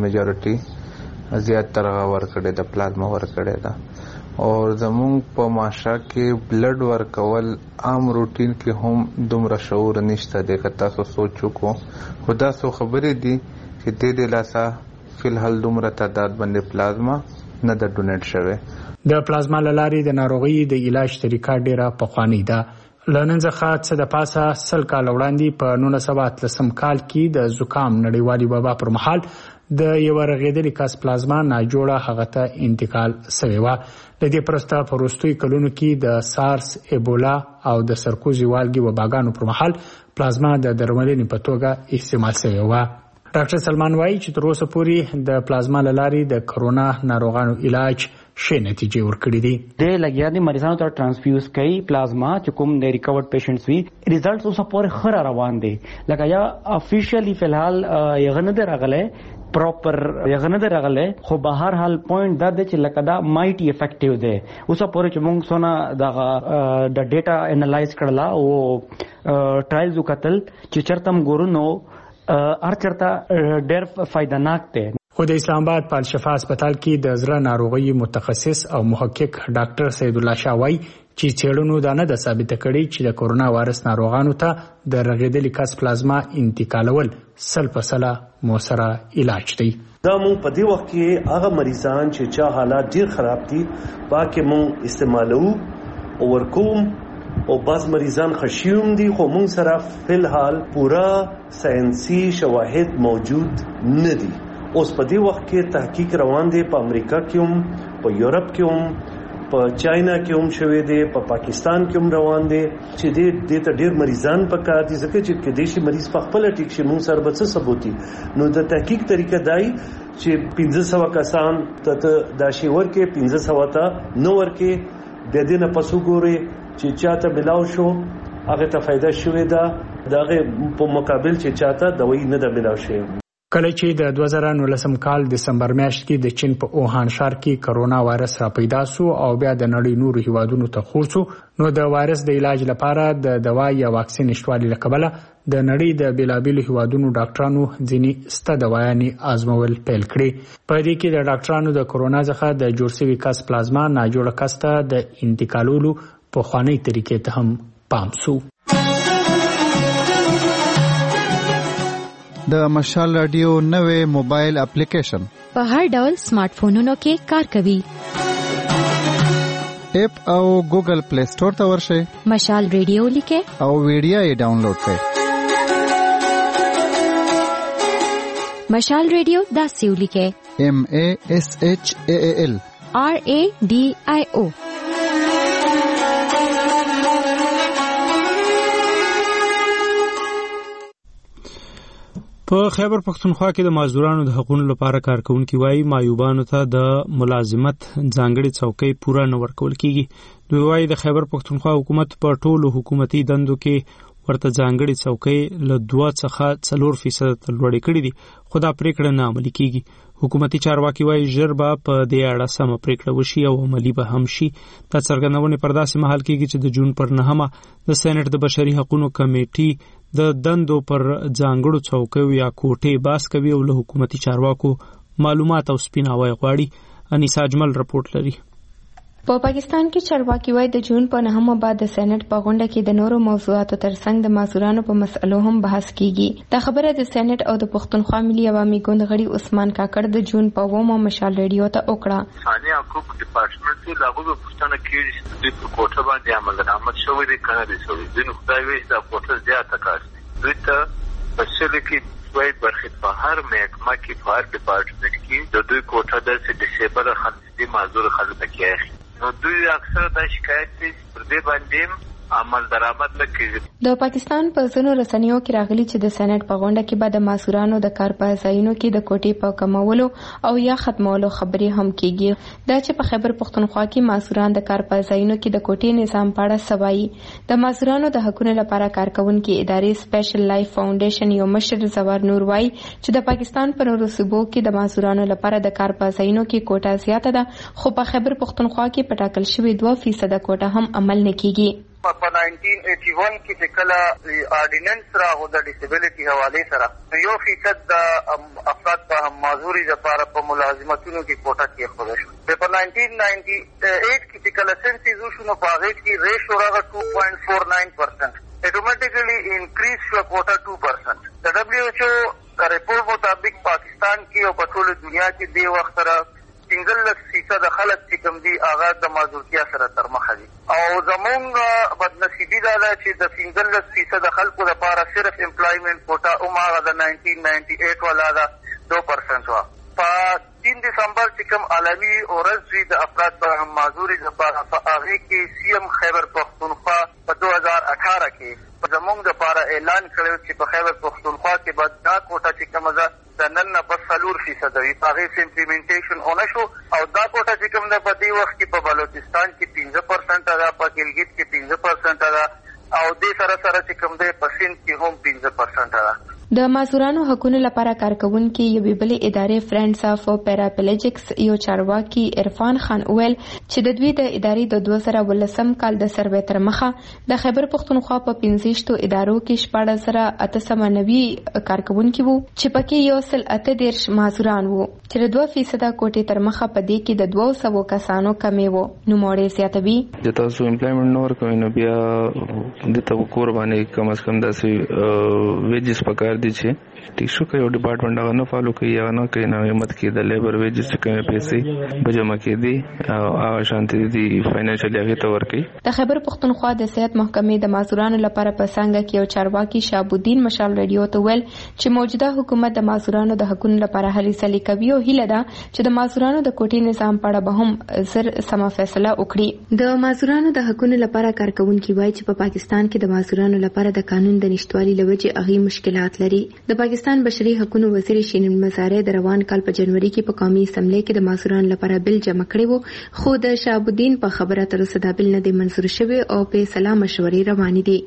میجورټي زیات تر غور کړي د پلازما ور کړي دا او زموږ په ماشا کې بلډ ورکول عام روټین کې هم دومره شعور نشته د کتا سو سوچو کو خدا سو خبرې دي چې د دې لاسه فلحال دومره تعداد باندې پلازما نه د ډونیټ شوه. د پلازما لاري د ناروغي د علاج طریقه ډیره پخوانی ده. لنن څخه څه د پاسه سل کال وړاندې په نولس سوه اتلسم کال کې د زکام نړیوالي وبا پر مهال د یو رغېدلي کس پلازما ناجوړه هغه ته انتقال شوی و. د دې پرسته په وروستیو کلونو کې د سارس، ایبولا او د سرکوزي والګي وباګانو پر مهال پلازما د درملنې په توګه استعمال شوی و. ډاکټر سلمان وایي چې تر اوسه پورې د پلازما لاري د کرونا ناروغانو علاج ښه نتیجې ورکړي دي. د لګیا دي مریضانو ته ترانسفیوز کوي پلازما چې کوم د ریکورډ پیشنټس وي ریزلټس اوسه پورې خره روان دي. لکه یا افیشلی فلحال یغه نه راغله پراپر یغه نه راغله خو به هر حال پوینټ دا د چې لکه دا مایټي افیکټیو دی. اوسه پورې چې موږ سونه د د ډیټا انالایز کړلا او ټرایلز وکتل چې چرته موږ ګورو هر چرته ډېر فائدناک دی. خو د اسلام آباد په الشفا هسپتال کې د زړه ناروغي متخصص او محقق ډاکټر سید الله شاه وایي چې څېړنو دا نه ده ثابته کړې چې د کورونا وایرس ناروغانو ته د رغېدلي کس پلازما انتقالول سل په سله مؤثره علاج دی. دا مونږ په دې وخت کې هغه مریضان چې چا حالات ډیر خراب دي باکه مونږ استعمالو او ورکوم او بعض مریضان خشیوم دي خو مونږ سره فل حال پورا ساينسي شواهد موجود نه دي. اوس په دې وخت کې تحقیق روان دي په امریکا کې هم په یورپ کې هم په چاینا کې هم شوې دي په پاکستان کې هم روان دي چې دې د ته ډېر مریضان په کار دي ځکه چې کې دیشي مریض په خپل ټیک شي مون سره به څه ثبوتي نو د تحقیق طریقه دای چې پنځه سوه کسان ته دا شی ورکه پنځه سوه ته نو ورکه د دې نه پسو ګوري چې چاته ملاو شو هغه ته فائدہ شوې ده دغه په مقابل چې چاته دوی نه د ملاو شي. کله چې د دوه زره نولسم کال دسمبر میاشت کې د چین په اوهان ښار کې کرونا وایرس را پیدا شو او بیا د نړۍ نورو هیوادونو ته خور شو نو د وایرس د علاج لپاره د دوا یا واکسین نشټوالي لکبله د نړۍ د بیلابیلو هیوادونو ډاکټرانو ځینې سته دوايانې آزمول پیل کړي. په دې کې د ډاکټرانو د کرونا څخه د جوړ شوي کس پلازما ناجوړه کس ته د انتقالولو په خواني طریقې ته هم پام شو. د مشال رادیو نوې موبایل اپلیکیشن په هر ډول سمارټ فونونو کې کار کوي. اپ او ګوګل پلی سٹور ته ورشئ. مشال رادیو لیکه او ویډیو یې ډاونلوډ کړئ. مشال رادیو دا سیو لیکه M A S H A A L R A D I O. په خیبر پختونخوا کې د مزدورانو د حقوقو لپاره کارکونکو وایي مایوبانو ته د ملازمت ځانګړي څوکۍ پوره نه ورکول کیږي. دوی وایي د خیبر پختونخوا حکومت په ټولو حکومتي دندو کې ورته ځانګړي څوکۍ له دوه څخه څلور فیصد ته لوړې کړې دي خو دا پریکړه نه عملي کیږي. حکومتي چارواکي وایي ژر به په دې اړه سمه پریکړه وشي او عملي به هم شي. دا څرګندونه پر داسې مهال کېږي چې د جون پر نهمه د سېنات د بشري حقوقو کمیټې د دندو پر ځانګړو څوکیو یا کوټې باس کوي او له حکومتي چارواکو معلومات او سپیناوی غواړي. انیسا اجمل رپورټ لري. په پاکستان کې چارواکي وایي د جون په نهمه بعد د سېنات په غونډه کې د نورو موضوعاتو ترڅنګ د مازورانو په مسئلو هم بحث کیږي. دا خبره د سېنات او د پښتونخوا ملي عوامي ګوند غړي عثمان کاکړ د جون په اومه مشال رادیو ته وکړه. ثاني حقوق ډپارټمنټ کې لاغو په پښتنه کې د کوټه باندې عمل درآمد شوی دی کنه دی شوی د نو خدای وایي دا کوټه زیاته کاږي دوی ته بشل کې وایي برخه په هر محکمه کې په هر ډپارټمنټ کې د دوی کوټه د ډیسیبل خلک دي معذور خلک کې نو دوی اکثر دا شکایت دي پر دې باندې عمل درآمد نه کوي. د پاکستان په ځینو رسنیو کې راغلي چې د سېنات په غونډه کې به د ماسورانو د کار په ځایونو کې د کوټې په کمولو او یا ختمولو خبرې هم کیږي. دا چې په خیبر پختونخوا کې ماسوران د کار په ځایونو کې د کوټې نظام په اړه سوایي د ماسورانو د حقوقو لپاره کارکونکو ادارې سپیشل لایف فاونډیشن یو مشر زوار نور وایي چې د پاکستان په نورو صوبو کې د ماسورانو لپاره د کار په ځایونو کې کوټه زیاته ده خو په خیبر پختونخوا کې په ټاکل شوی دوه فیصد کوټه هم عمل نه کیږي. په نائنټین ایټي ون کې چې کله آرډیننس راغو د ډیسیبلیټي حواله سره یو فیصد د افراد په معذوري لپاره په ملازمتونو کې کوټه کې خوري شو. په نائنټین نائنټي ایټ کې چې کله سنسس وشو نو په هغه کې ریشو راغی two point four nine percent اتوماتیکلی انکریز شو کوټه two percent. د دبليو ایچ او ریپورت مطابق پاکستان کې او په ټول دنیا کې د وخت سره پنځلس فیصد خلک چې کوم دي هغه د معذورتیا سره تر مخه دي او زمونږ بدنصیبي دا ده چې د پنځلس فیصد خلکو لپاره صرف امپلایمنٹ کوټه او هغه د نائنټین نائنټي ایټ والا ده two percent وا. په تین دسمبر چې کوم عالمي ورځ وي د افراد په معذوري لپاره په هغه کې سی ام خیبر پختونخوا په دو هزار اٹھارہ کې زمونږ لپاره اعلان کړو چې په خیبر پختونخوا کې به دا کوټه چې کومه ده د نن نه بس څلور فیصد وي په هغې څه امپلیمنټیشن ونه شو او دا کوټه چې کوم ده په دې وخت کې په بلوچستان کې پنځه پرسنټه ده په ګلګت کې پنځه پرسنټه ده او دې سره سره چې کوم دی په سند کې هم پنځه پرسنټه ده. د مازورانو حقوقو لپاره کارکونکو یو بلې ادارې فرندز اف پیراپلیجکس یو چارواکي عرفان خان ویل چې د دوی د ادارې د دوه زره ولسم کال د سروې تر مخه د خیبر پختونخوا په پنځه ادارو کې شپږ زره اته سوه نوي کارکونکو وو چې پکې یو سل اته دیرش مازوران وو چې د دوه فیصد کوټې تر مخه په دې کې د دوه سوه کسانو کمې وو. نو موړې زیاتوي د تاسو امپلایمنٹ نور کوي نو بیا د تو قرباني کم از کم داسې ویجز پکار دي چې ټیشو کې یو ډپارټمنټ هغه نه فالو کوي یا نه کوي، نه همت کې د لیبر ویجز کې پیسې بجما کې دي او هغه شانتي دي فاینانشل هغه ته ورکي. د خیبر پختونخوا د صحت محکمې د معذورانو لپاره په څنګه کې یو چارواکي شهاب الدین مشال ریډیو ته ویل چې موجوده حکومت د معذورانو د حقوقو لپاره هلې ځلې کوي او هیله ده چې د معذورانو د کوټې نظام په اړه به هم زر سم فیصله وکړي. د معذورانو د حقوقو لپاره کارکونکي وایي چې په پاکستان کې د معذورانو لپاره د قانون د نشټوالي لوجې اغي مشکلات لري. د پاکستان بشري حقوقو وزیر شین المزارع د روان کال په جنوري کې په قومي اسمبلی کې د معذورانو لپاره بل جمع کړی وو، خو د شهاب الدین په خبره تر اوسه دا بل نه دی منظور شوی او په سلا مشورې روانې دي.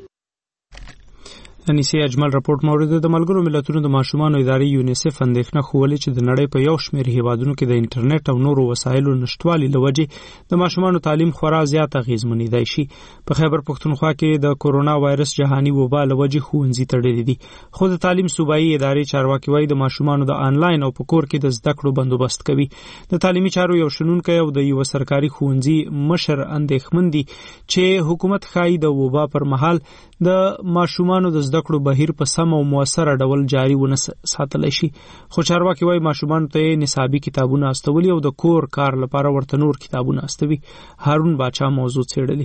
انیسی اجمل راپورټ مورد د ملګرو ملتونو د ماشومانو ادارې یونیسف اندېښنه خوولې چې د نړۍ په یو شمېر هیوادونو کې د انټرنیټ او نورو وسایلو نشټوالي لوجې د ماشومانو تعلیم خورا زیات اغیزمنېدای شي. په خیبر پختونخوا کې د کورونا وایرس جهاني وبا لوجې ښوونځي تړلي دي، خو د تعلیم صوبایي ادارې چارواکي وایي د ماشومانو د آنلاین او په کور کې د زده کړو بندوبست کوي. د تعلیمي چارو یو شنونکی او د یو سرکاري ښوونځي مشر اندېښمن دي چې حکومت ښایي د وبا پر مهال د ماشومانو د زده کړو بهیر په سم او موثر ډول جاری ونه ساتلی شي. خو چارواکي وايي ماشومانو ته نصابي کتابونه استولي او د کور کار لپاره ورته نور کتابونه استوي. هارون باچا موضوع څېړلي.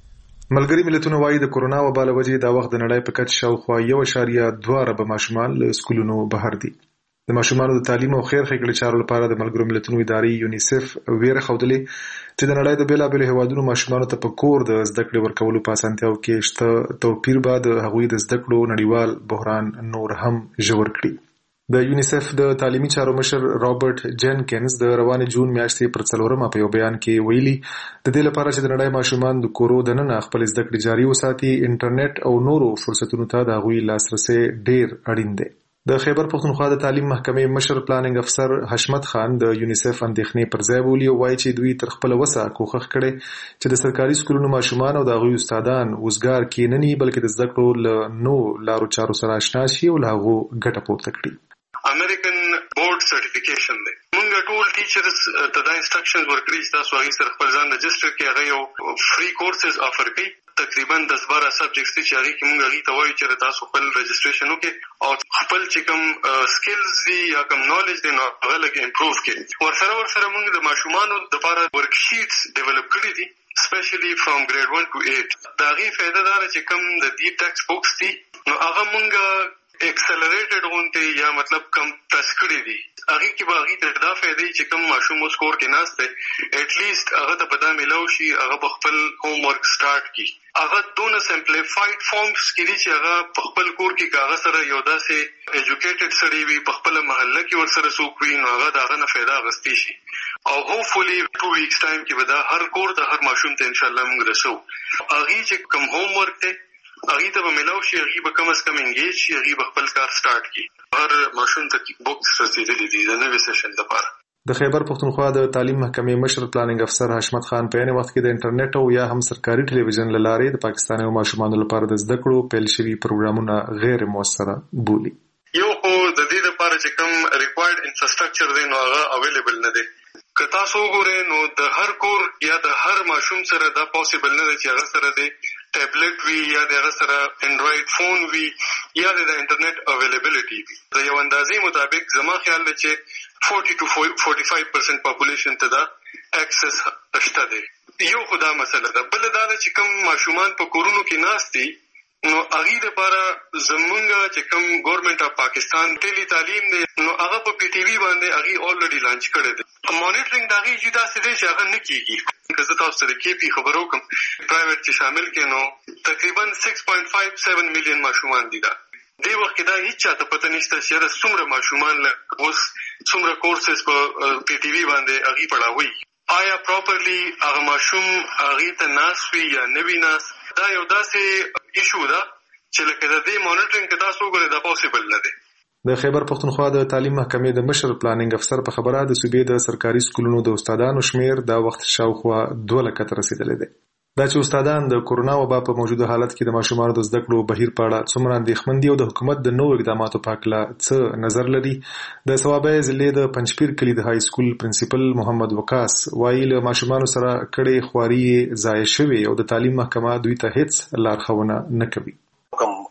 ملګري ملتونه وايي د کورونا وبا له وجې دا وخت د نړۍ په کچه شاوخوا یو اشاریه دوه اربه ماشومان له سکولونو بهر دي. د ماشومانو د تعلیم او خیر ښېګړې چارو لپاره د ملګرو ملتونو ادارې یونیسف ویره ښودلې چې د نړۍ د بیلابېلو هیوادونو ماشومانو ته په کور د زده کړې ورکولو په اسانتیاو کې شته توپیر به د هغوی د زده کړو نړیوال بحران نور هم ژور کړي. د یونیسف د تعلیمي چارو مشر رابرټ جینکنز د روانې جون میاشتې پر څلورمه په یو بیان کې ویلي د دې لپاره چې د نړۍ ماشومان د کورو دننه خپل زده کړې جاري وساتي، انټرنیټ او نورو فرصتونو ته د هغوی لاسرسی ډیر اړین دی. د خیبر پختونخوا د تعلیم محکمې مشر پلانینګ افسر حشمت خان د یونیسف اندېښنې پر ځای بولي او وایي چې دوی تر خپل وسه کوښښ کړی چې د سرکاري سکولونو ماشومان او د هغوی استادان وزګار کېنني بلکې د زده کړو له نو لارو چارو سره اشنا شي او له هغو ګټه پورته کړي. امریکن بورډ سرټیفیکیشن دی. موږ ټول ټیچرز ته دا انسټرکشنز ورکړي چې تاسو هغې سره خپل ځان رجسټر کړئ. هغه یو فری کورسز افر کوي، تقریبا دس باره سبجیکټس دي چې هغې کې موږ هغې ته وایو چې تاسو خپل رجسټریشن وکړئ او خپل چې کوم سکلز دي یا کوم نالج دی نو هغه لږ امپروو کړئ. ورسره ورسره موږ د ماشومانو دپاره ورکشیټس ډیولپ کړي دي سپیشلی فرام ګریډ ون ټو ایټ. د هغې فایده دا ده چې کوم د دې ټیکسټ بکس دي نو هغه موږ ایکسلریټډ غونډې یا مطلب کم پرس کړي دي. هغې کې به هغې ته دا فایده وي چې کوم ماشوم اوس کور کې ناست دی ایټ لیسټ هغه ته به دا میلاو شي هغه به خپل هوم ورک سټارټ کړي. هغه دونه سمپلیفاید فارمز کې دي چې هغه په خپل کور کې که هغه سره یو داسې ایجوکیټډ سړی وي په خپله محله کې ورسره څوک وي نو هغه د هغه نه فایده اخیستی شي او هوپفولي ټو ویکس ټایم کې به دا هر کور ته هر ماشوم ته انشاءالله موږ رسو. هغې چې کوم هوم ورک دی هغې ته به میلاو شي، هغې به کم از کم انګیج شي، هغې به خپل کار سټارټ کړي. هر ماشوم ته بوکس رسېدلي دي د نوي سیشن لپاره. د خیبر پختونخوا د تعلیم محکمې مشر پلانینګ افسر حشمت خان په عین وخت کې د انټرنیټ او یا هم سرکاري ټلویزیون له لارې د پاکستاني ماشومانو لپاره د زده کړو پیل شوي پروګرامونه غیر موثره بولي. یو خو د دې لپاره چې کوم ریکوایرډ انفراسټرکچر دی نو هغه اویلیبل نه دی. که تاسو وګورئ نو د هر کور یا د هر ماشوم سره دا پاسبل نه دی چې هغه سره د ټیبلټ وي یا د هغه سره انډرایډ فون وي یا د انټرنیټ اویلیبلیټي وي. د یو اندازې مطابق زما خیال دی چې فورټي ټو فورټي فایو پرسنټ پاپولیشن ته دا اکسس شته دی. یو خو دا مسله ده. بله دا ده چې کوم ماشومان په کورونو کې ناست دي نو هغې دپاره زمونږ چې کوم ګورمنټ اف پاکستان ټیلی تعلیم دی نو هغه په پی ټي وي باندې هغې الریډي لانچ کړی دی. مانیټرنګ د هغې چې داسې دی چې هغه نه کېږي. که زه تاسو سره کې پي خبره وکړم پرایویټ چې شامل کړي نو تقریبا سکس پوینټ فایو سیون میلیون ماشومان دي. دا دې وخت کې دا هېڅ چاته پته نشته چې یاره څومره ماشومان اوس څومره کورسز په پی ټي وي باندې هغې پړاوي. آیا پراپرلی هغه ماشوم هغې ته ناست وي یا نه وي ناست؟ دا یو داسې ایشو ده چې لکه د دې مانیټرنګ که تاسو وګورئ دا پاسبل نه دی. د خیبر پختونخوا د تعلیم محکمې د مشر پلانینګ افسر په خبره د صوبې د سرکاري سکولونو د استادانو شمیر دا وخت شاوخوا دوه لکه ته رسېدلی دی. دا چې استادان د کورونا وبا په موجوده حالت کې د ماشومانو د زده کړو بهیر په اړه څومره اندېښمن دي او د حکومت د نوو اقداماتو په هکله څه نظر لري، د صوابۍ ضلع د پنجپیر کلي د های سکول پرنسپل محمد وقاص وایي له ماشومانو سره کړې خواري یې ضایع شوې او د تعلیم محکمه دوی ته هیڅ لارښوونه نه کوي. کوم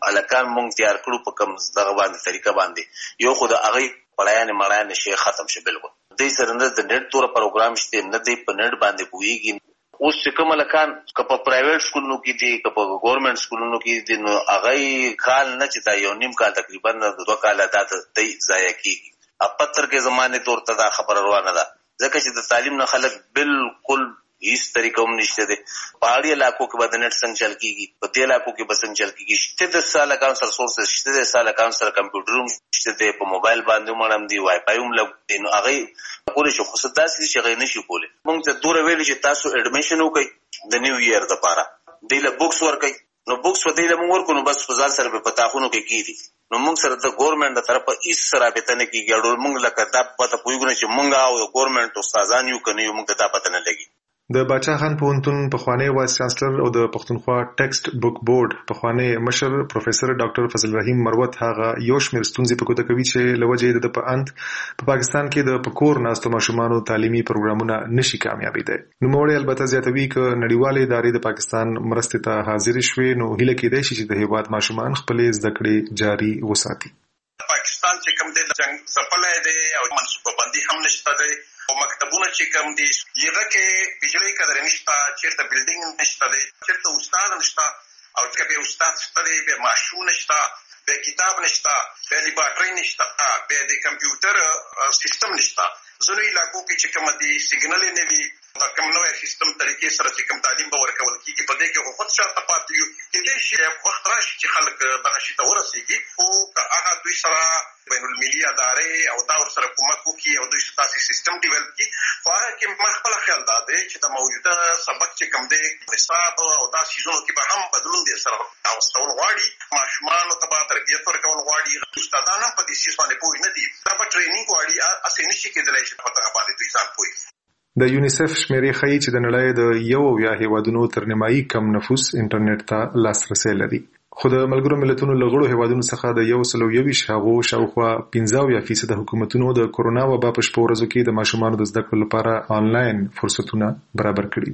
الکان مونږ تیار کړو په کوم دغه باندې طریقه باندې یو خو د هغه پړایان مړایان شي ختم شي بالکل دې سره نه د نت تور پروګرام شته نه دی په نت باندې پويږي اوس چې کوم لکان که په پرایویټ سکولونو کې دي که په ګورنمنت سکولونو کې دي نو هغه کال نه چې دا یو نیم کال تقریبا دوه کال دا د ضایع کیږي اپتر کې زمانه تور ته دا خبر روانه ده ځکه چې د تعلیم نه خلک بالکل هیڅ طریقه هم نشته دي پهاړي علاقو کې به د نت څنګه چل کیږي په دې علاقو کې به څنګه چل کیږي شته د سال اکاونټ سورسز شته د سال اکاونټ کمپیوټر هم شته د په موبایل باندې مړم دی وای فای هم لګ نو هغه کولای شو خو ستاسو چې غي نشي کولای مونږ ته دوره ویل چې تاسو اډمیشن وکړئ د نیو ایئر لپاره دیله بوکس ورکړئ نو بوکس و دیله مونږ ورکو نو بس فزال سره په پتاخونو کې کیږي نو مونږ سره د ګورنمنت طرفه هیڅ رابطه نه کیږي اډول مونږ لکه دا پته پویګونه چې مونږ او د ګورنمنت استادان یو کني مونږ ته پته نه لګي د باچا خان پوهنتون پخوانی وایس چانسلر او د پښتونخوا ټیکسټ بک بورډ پخوانی مشر پروفیسور ډاکټر فضل رحیم مروت هغه یو شمېر ستونزې په کوته کوي چې لوجې د په اند په پاکستان کې د پکور ناستو ماشومانو تعلیمي پروګرامونه نشي کامیابی دي نو موږ البته زیاتوي ک نړیوالې ادارې د پاکستان مرستې ته حاضر شوي نو هیله کېدای شي چې د هیواد ماشومان خپل زده کړې جاري وساتي پاکستان چې کوم د جنگ سپلای دی او منصوبه بندي هم نشته دی او مکتبونه چې کوم دي یغه کې بجلی قدر نشته چیرته بلډینګ نشته دی چیرته استاد نشته او کله استاد ستړي به ماشوم نشته به کتاب نشته به لیبارټری نشته به د کمپیوټر سیستم نشته زنوی علاقو کې چې کوم دي سیګنل نه وي دا کوم نوې سیستم طریقې سره چې کوم تعلیم به ورکول کیږي په دې کې خو شاته پاتې یو کې دې شي وخت راشي چې خلک دغه شي ته ورسیږي او هغه دوی سره بین المللي ادارې او دا سره کومک وکړي او دوی ستاسو سیستم ډیولپ کړي خو هغه کې ما خپل خیال دا دی چې د موجوده سبق چې کوم دی حساب او دا سيزونو کې به هم بدلون دي سره او ستول غواړي ماشومان ته به تربیت ورکول غواړي استادان هم په دې سیس باندې پوه نه دي دا به ټریننګ غواړي اسې نشي کېدلی چې په هغه باندې دوی ځان پوي د یونیسف شمیرې ښیي چې د نړۍ د یو یا هیوادونو تر نیمایي کم نفوس انټرنیټ ته لاسرسی لري خو د ملګرو ملتونو لغړو هیوادونو څخه د یو سلو یویش هغو شاوخوا پنځه فیصد حکومتونو د کورونا وبا په شپو ورځو کې د ماشومانو د زده کړو لپاره آنلاین فرصتونه برابر کړي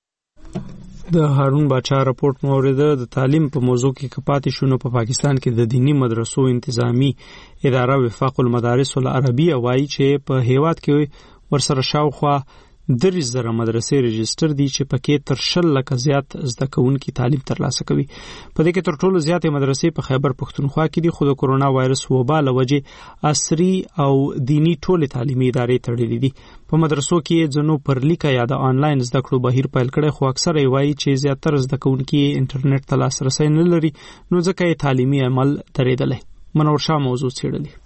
دي د هارون باچا راپورټ مورده د تعلیم په موضوع کې کپاتې شونه په پاکستان کې د دینی مدرسو انتظامی اداره وفاق المدارس العربیه وایي چې په هیواد کې ورسره شاوخوا درې زره مدرسې رجستر دي چې پکې تر شل لکه زیات زده کوونکي تعلیم ترلاسه کوي په دې کې تر ټولو زیاتې مدرسې په خیبر پښتونخوا کې دي خو د کورونا وایرس وبا له وجې عصري او دینی ټولې تعلیمي ادارې تړلې دي په مدرسو کې ځنو پر لیکه یا د آنلاین زده کړو بهیر پیل کړي خو اکثره یې وایي چې زیاتره زده کوونکي انټرنیټ ته لاسرسی نه لري نو ځکه یې تعلیمي عمل درېدلی منور شاه موضوع څېړلې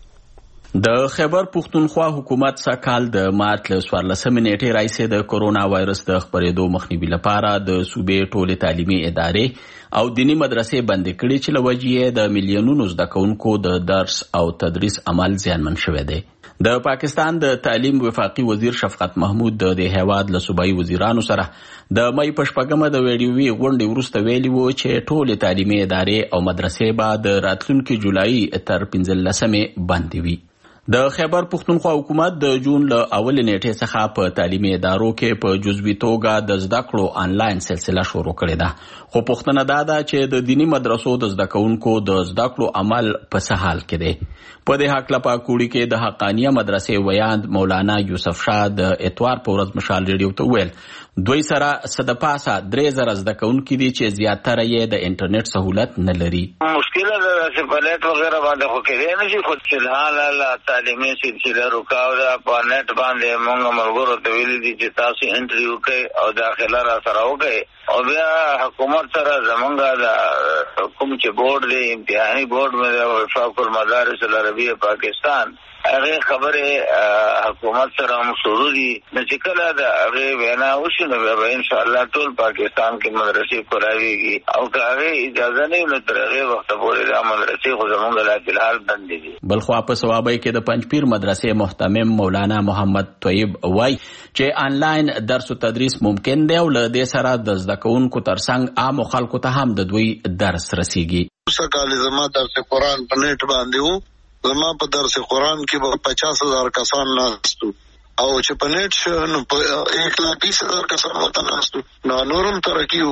د خیبر پښتونخوا حکومت سکهال د مارچ له څوارلسمې نیټې راهیسې د کورونا وایرس د خپرېدو مخنیوي لپاره د صوبې ټولې تعلیمي ادارې او دینی مدرسې بندې کړې چې له وجې د میلیونونو زده کوونکو د درس او تدریس عمل زیانمن شوی دی د پاکستان د تعلیم وفاقي وزیر شفقت محمود د هیواد له صوبایي وزیرانو سره د مې په شپږمه د ویډیوي غونډې وروسته ویلي وو چې ټولې تعلیمي ادارې او مدرسې به د راتلونکي جولای تر پنځلسمې بندې وي د خیبر پښتونخوا حکومت د جون له اولې نیټې څخه په تعلیمي ادارو کې په جزوي توګه د زده کړو آنلاین سلسله شروع کړې ده خو پوښتنه دا ده چې د دینی مدرسو د زده کوونکو د زده کړو عمل په څه حال کې دی په دې هکله په کوړی کې د حقانیه مدرسې ویاند مولانا یوسف شاه د اتوار په ورځ مشال ریډیو ته ویل دوی سره صد پاسه درې زره زده کوونکي دي چې زیاتره یې د انټرنیټ سهولت نه لري مشکل ده چې پلیټ وغیرہ باندې خو کې نه شي خو فلحال تعلیمي سلسله رکاو ده په نت باندې موږ مرګورو ته ویلي دي چې تاسو انټرویو کوي او داخله را سره وکړي او بیا حکومت سره زمونږ د کوم چې بورډ دی امتحاني بورډ مې وفاق المدارس العربیه پاکستان هغه خبره حکومت سره هم شروع دي چې کله د هغه وینا وشي نو به ان شاء الله ټول پاکستان کې مدرسې کولاويږي او که هغه اجازه نه ولر تر هغه وخت پورې د مدرسې خو زمونږ لا فلحال بند دي بلخوا په ثوابي کې د پنځپیر مدرسې محتمم مولانا محمد طیب وای چې آنلاین درس او تدریس ممکن دی او له دې سره د زده کوونکو ترڅنګ عام خلکو ته هم د دوی درس رسیږي اوسه کال زما درس قرآن په نت باندې وو زما په درس قرآن کې به پچاس هزار کسان ناستو او چې په نت نو په ایک لاک بیس هزار کسان وته ناستو نو نورم ترقی وکړه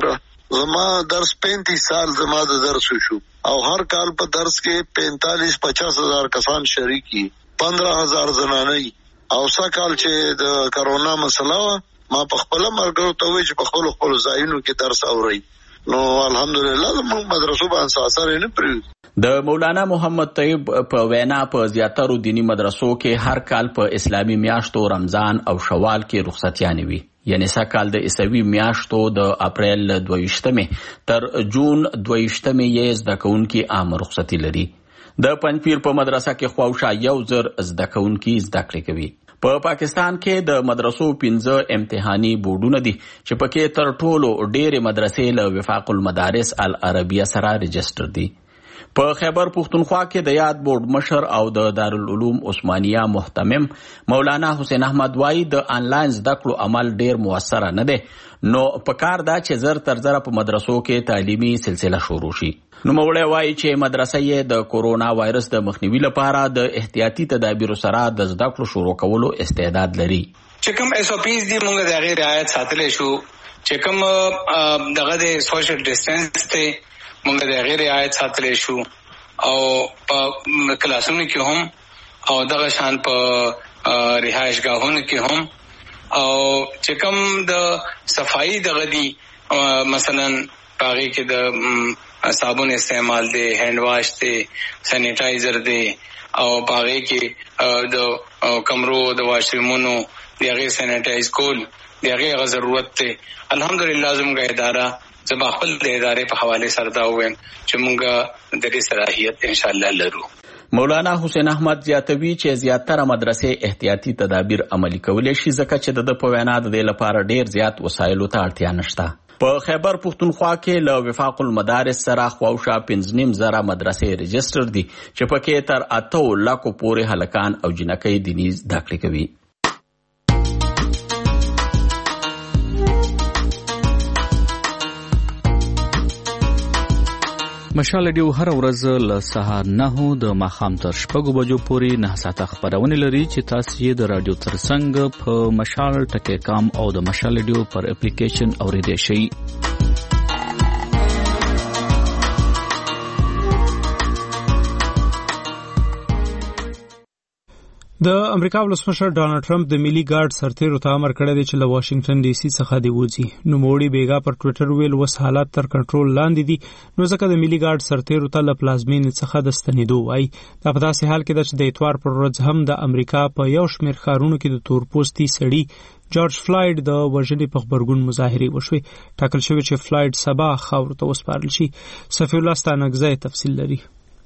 زما درس پینتیس سال زما د درس شو او هر کال په درس کې پینتالیس پچاس هزار کسان شریکی پندرہ ہزار زنانه او سکال چې د کرونا مسله ما په خپل مرګ ته وی چې په خپل خپل ځایونو کې درس اوري نو الحمدلله موږ مدرسو باندې اثر نه پریو. د مولانا محمد طیب په وینا په زیاترو دینی مدرسو کې هر کال په اسلامي میاشتو رمضان او شوال کې رخصتیانې وي، یعنی سکال د عیسوي میاشتو د اپریل دویشتمې تر جون دویشتمې یې زده کوونکي عام رخصتي لري. د پنځپیر په مدرسه کې خواوشا یو زر زده کوونکي زده کړې کوي. په پا پاکستان کې د مدرسو پنځه امتحاني بورډونه دي چې پکې تر ټولو ډېرې مدرسې له وفاق المدارس العربیه سره رجسټر دي. په خیبر پختونخوا کې د یاد بورډ مشر او د دارالعلوم عثمانیه محتمم مولانا حسین احمد وایي د آنلاین زده کړو عمل ډیر موثر نه دی، نو پکار دا چې زر تر زر په مدرسو کې تعلیمي سلسله شروع شي. نو موړی وایي چې مدرسه یې د کورونا وایرس د مخنیوي لپاره د احتیاطي تدابیرو سره د زده کړو شروع کولو استعداد لري. چې کوم ایس او پیز دي موږ د هغې رعایت ساتلی شو، چې کوم دغه د سوشل ډسټنس دی موږ د هغې رعایت ساتلی شو او په کلاسونو کې هم او دغه شان په رهایشګاهونو کې هم او چې کوم د صفایي دغه دي مثلا په هغې کې د صابون استعمال دی، هینډ واش دی، سینیټایزر دی او په هغې کې د کمرو د واشرومونو د هغې سینیټایز کول د هغې هغه ضرورت دی. الحمدلله زموږ اداره زما خپل د ادارې په حواله سره دا ووایم چې موږ د دې صلاحیت انشاءالله لرو. مولانا حسین احمد زیاتوي چې زیاتره مدرسې احتیاطي تدابیر عملي کولی شي ځکه چې د په وینا د دې لپاره ډیر زیات وسایلو ته اړتیا نشته. په خیبر پختونخوا کې له وفاق المدارس سره خواوشا پنځه نیم زره مدرسې رجسټر دي چې پکې تر اتو لکو پورې هلکان او جنکۍ دیني زده کړې کوي. مشال ډیو هر ورځ له سهار نهو د ماښام تر شپږو بجو پورې نه ساعته خپرونه لري چې تاسو یې د رادیو ترڅنګ په مشال ټکی کام او د مشال ډیو پر اپلیکیشن اوریدئ شئ. د امریکا ولسمشر ډانلډ ټرمپ د ملي ګارد سرتیرو ته امر کړی دی چې له واشنگټن ډي سي څخه دی وځي. نوموړي بیګا پر ټوئیټر ویل اوس حالات تر کنټرول لاندې دي، نو ځکه د ملي ګارد سرتیرو ته له پلازمینې څخه د ستنېدو وایي. دا په داسې حال کې ده چې د اتوار پر ورځ هم د امریکا په یو شمېر ښارونو کې د تورپوستي سړي جورج فلایډ د وژنې په خبرګون مظاهرې وشوې. ټاکل شوی چې فلایډ سبا خاورو ته وسپارل شي. صفي الله ستانکزی تفصیل لري.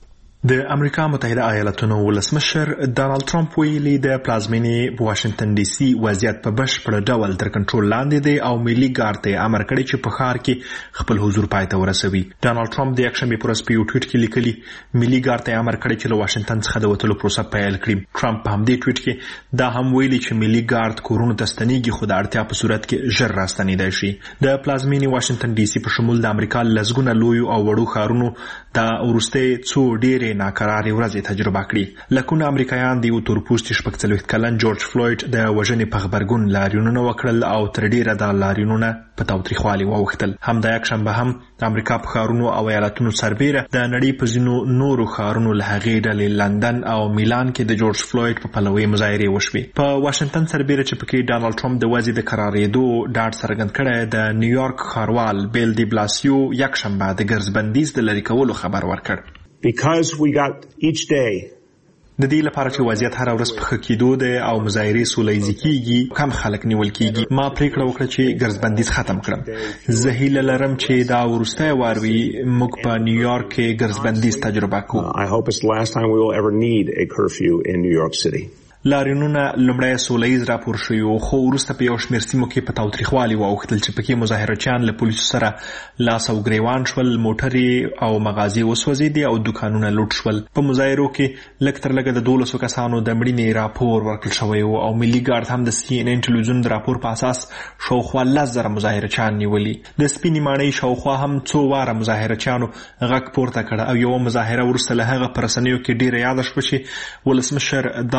د امریکا متحده ایالاتونو ولسمشر ډانلډ ټرمپ ویلي د پلازمینې په واشنگټن ډي سي وضعیت په بشپړ ډول تر کنټرول لاندې دی او ملي ګارد ته امر کړی چې په ښار کې خپل حضور پای ته ورسوي. ډانلډ ټرمپ د یکشنبې په ورځ په یو ټویټ کې لیکلي ملي ګارد ته امر کړی چې له واشنگټن څخه د وتلو پروسه پیل کړي. ټرمپ په همدې ټویټ کې دا هم ویلي چې ملي ګارد کورونو ته ستنېږي خو د اړتیا په صورت کې ژر راستنېدای شي. د پلازمینې واشنگټن ډي سي په شمول د امریکا لسګونه لویو او وړو ښارونو د وروستۍ څو ډېرې ناکرارې ورځې تجربه کړي. لکونه امریکایان د یو تورپوستي شپږ څلوېښت کلن جورج فلویډ د وژنې په غبرګون لاریونونه وکړل او تر ډېره دا لاریونونه په تاوتریخوالي واوښتل. همدا یکشنبه هم د امریکا په ښارونو او ایالتونو سربیره د نړۍ په ځینو نورو ښارونو له هغې ډلې لندن او میلان کې د جورج فلویډ په پلوۍ مظاهرې وشوې. په واشنګټن سربیره چې پکې ډانلډ ټرمپ د وضعې د قرارېدو ډاډ څرګند کړی، د نیویارک ښاروال بیل ډي بلاسیو یکشنبه د ګرځبندیز د لرې کولو خبر ورکړ. Because we got each day د دې لپاره چې وضعیت هر ورځ په ښه کېدو دی او مظاهرې سوله ییزې کېږي، کم خلک نیول کېږي، ما پریکړه وکړه چې ګرځبندیز ختم کړم. زه هیله لرم چې دا وروستی وار وي موږ په نیویارک کې ګرځبندیز تجربه کوو. I hope it's the last time we will ever need a curfew in New York City. لاریونونه لومړی سوله ییز راپور شوي وو، خو وروسته په یو شمېر سیمو کې په تاوتریخوالي واوښتل چې پکې مظاهرچیان له پولیسو سره لاس او ګریوان شول، موټرې او مغازې وسوځېدې او دوکانونه لوټ شول. په مظاهرو کې لږ تر لږه د دولسو کسانو د مړینې راپور ورکړل شوی و او ملي ګارد هم د سی ان ان ټلویزیون د راپور په اساس شاوخوا لس زره مظاهرچیان نیولي. د سپینې ماڼۍ شاوخوا هم څو واره مظاهرچیانو غږ پورته کړ او یوه مظاهره وروسته له هغه په رسنیو کې ډېره یاده شوه چې ولسمشر ډانلډ ټرمپ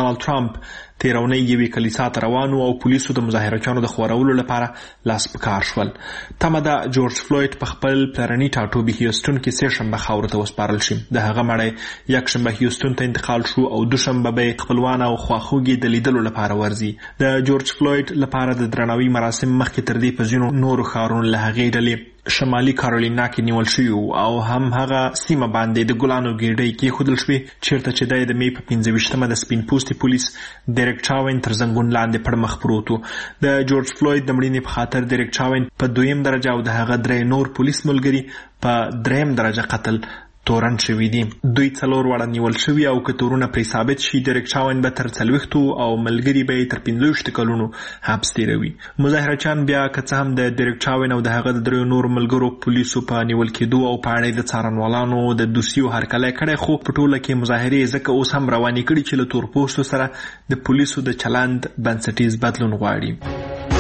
ټرمپ تیرونی یوې کلیسا ته روان او پولیسو د مظاهرچیانو د خورولو لپاره لاس په کار شول. تمه ده جورج فلوید په خپل پلرني ټاټوبي هیوستون کې سه شنبه خاورو ته وسپارل شي. د هغه مړی یک شنبه هیوستون ته انتقال شو او دوشنبه به خپلوان او خواخوږي د لیدلو لپاره ورځي. د جورج فلوید لپاره د درناوي مراسم مخکې تر دې په ځینو نورو ښارونو له هغې ډلې شمالي کارولینا کې نیول شوي او هم هغه سیمه باندې د ګلانو ګېډۍ کېښودل شوې چیرته چې دی د مې په پنځه ویشتمه د سپین پوستي پولیس ډیرک چاوین تر زنګون لاندې پړ مخ پروت و. د جورج فلوید د مړینې په خاطر ډیرک چاوین په دویم درجه او د هغه درې نور پولیس ملګري په دریم درجه قتل تورن شوي دي. دوی څلور واړه نیول شوي او که تورونه پرې ثابت شي ډیرک چاوین به تر څلوېښتو او ملګري به یې تر پنځه ویشتو کلونو حبس تېروي. مظاهرچیان بیا که څه هم د ډیرک چاوین او د هغه د دریو نورو ملګرو پولیسو په نیول کېدو او په اړه د څارنوالانو د دوسیو هرکلی کړی، خو په ټوله کې مظاهرې ځکه اوس هم روانې کړي چې له تورپوستو سره د پولیسو د چلند بنسټیز بدلون غواړي.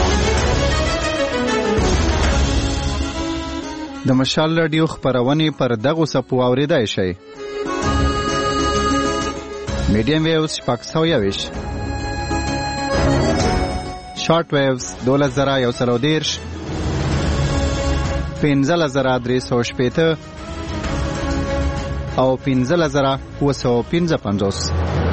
د مشال رادیو خبرونه پر دغه سپو اوریدای شي. میډیم ویوز شپږ سوه یوویشت، شارټ ویوز دولس زره یو سل او دېرش، پنځلس زره درې سوه شپېته او پنځلس زره اووه سوه پنځه پنځوس.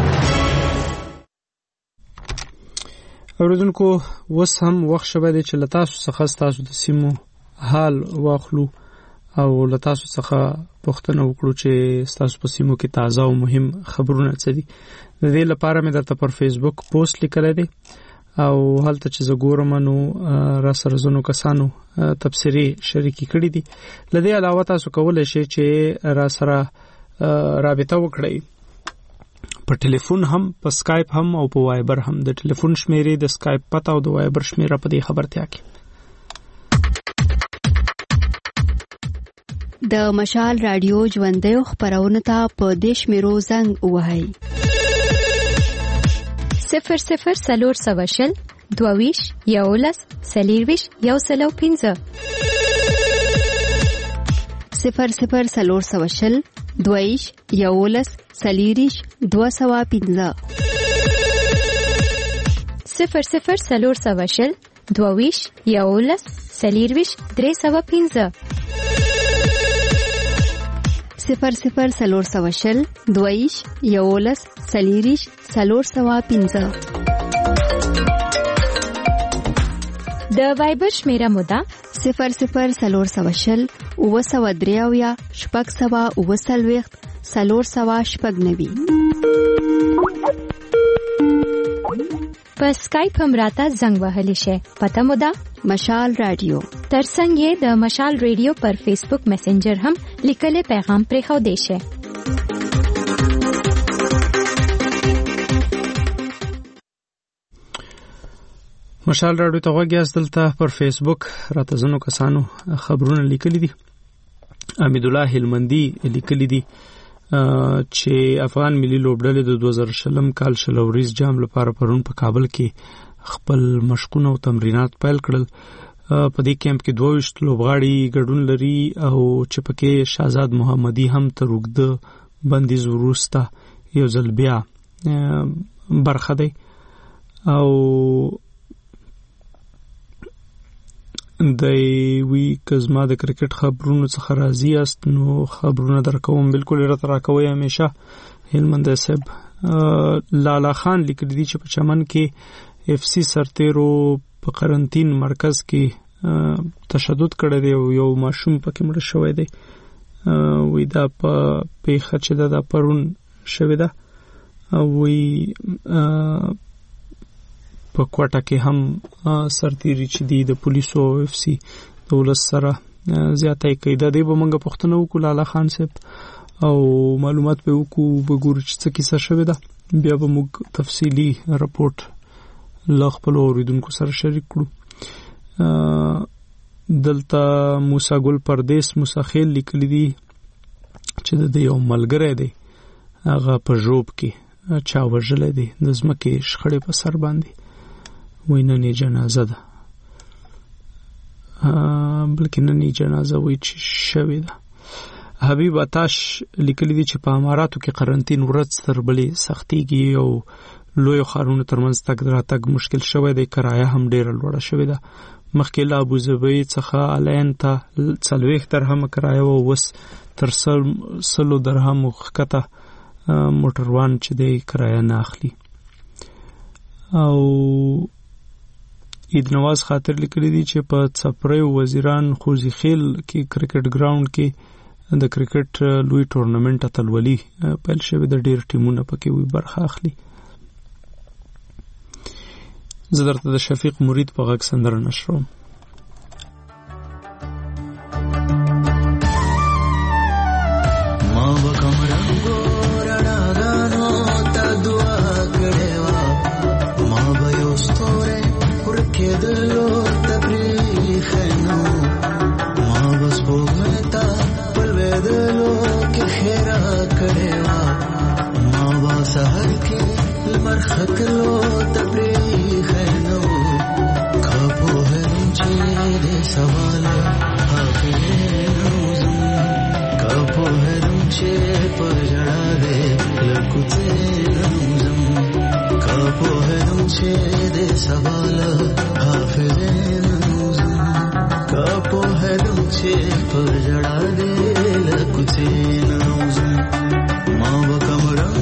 اوریدونکو اوس هم وخت شوی دی چې له تاسو څخه ستاسو د سیمو حال واخلو او له تاسو څخه پوښتنه وکړو چې ستاسو په سیمو کې تازه او مهم خبرونه څه دي. د دې لپاره مې درته پر فیسبوک پوسټ لیکلی دی او هلته چې زه ګورم نو را سره ځینو کسانو تبصرې شریکې کړي دي. له دې علاوه تاسو کولی شئ چې را سره رابطه وکړئ په ټلیفون هم، په سکایپ هم او په وایبر هم. د ټلیفون شمیرې، د سکایپ پته او د وایبر شمیره په دې خبرتیا کې. د مشال رادیو ژوندیو خبرونه ته په دیش میرو زنګ وهاي صفر صفر سلور سوه شل دوویش یولس سلیرویش یو سلو پنځه صفر صفر سلور سوه شل دوویش یولس سلیریش دوه سوه پنځه صفر صفر سلور سوه شل دوویش یولس سلیرویش درې سوه پنځه صفر صفر سلور سوه شل دوویش یولس سلیریش سلور سوه پنځه. د وایبر شمیره موده صفر صفر سلور سوه شل اووه سوه درې اویا شپږ سوه اووه څلوېښت سلور سوه شپږ نوي. په سکایپ هم راته زنګ وهلی شي. پته مو ده مشال رادیو. ترڅنګ یې د مشال رادیو پر فیسبوک میسنجر هم لیکلی پیغام پرېښودی شي. مشال رادیو ته غوږ یاست. دلته پر فیسبوک راته ځینو کسانو خبرونه لیکلي دي. حمید الله هلمندي لیکلي دي چې افغان ملي لوبډلې د دوه زره شلم کال شلوریز جام لپاره پرون په کابل کې خپل مشقونه او تمرینات پیل کړل. په دې کیمپ کې دوه ویشت لوبغاړي ګډون لري او چې پکې شهزاد محمدي هم تر اوږده بندیز وروسته یو ځل بیا برخه دی او دی وی که زما د کرکټ خبرونو څخه راضي یاست نو خبرونه درکوم. بالکل راته راکوئ همیشه. هلمند صاحب لالا خان لیکلی دی چې په چمن کې اف سی سرتیرو په قرنطین مرکز کې تشدد کړی دی او یو ماشوم پکې مړ شوی دی. وی دا په پیښه چې ده دا پرون شوې ده او وی په کوټه کې هم سرتیري چې دی د پولیسو او اف سی د ولس سره زیاتې کوي. دا دی به موږ پوښتنه وکړو لالا خان صاحب او معلومات به وکړو، به ګورو چې څه کیسه شوې ده. بیا به موږ تفصیلي رپورټ له خپلو اوریدونکو سره شریک کړو. دلته موسی ګل پردیس موسی خیل لیکلی دی چې د یو ملګری دی هغه په ژوب کې چا وژلی دی، د ځمکې شخړې په سر باندې. وایي نن یې جنازه ده، بلکې نن یې جنازه وایي چې شوې ده. حبیب عطاش لیکلی دی چې په اماراتو کې قرنطین ورځ تر بلې سختیږي او لوی خارونو ترمنځ تګ راتګ مشکل شوی دی، کرایه هم ډیره لوړه شوې ده. مخکې له ابوظبي څخه الین ته څلوېښت درهمه کرایه وه، اوس تر سلو درهمو ښکته موټروان چې دی کرایه نه اخلي. او عید نواز خاطر لیکلی دی چې په څپریو وزیران خوځي خیل کې کرکټ ګراوند کې د کرکټ لوی ټورنمنټ اتلولي پیل شوی د ډیر ټیمونه پکې وی برخه اخلي. زه درته د شفیق مرید په غږ سندره نشروم. خطلو تبریخ نو کپو هرم چه ده سوال حافظ نوزم کپو هرم چه پجڑا ده لکوتے نوزم کپو هرم چه ده سوال حافظ نوزم کپو هرم چه پجڑا ده لکوتے نوزم ما وکم رنگ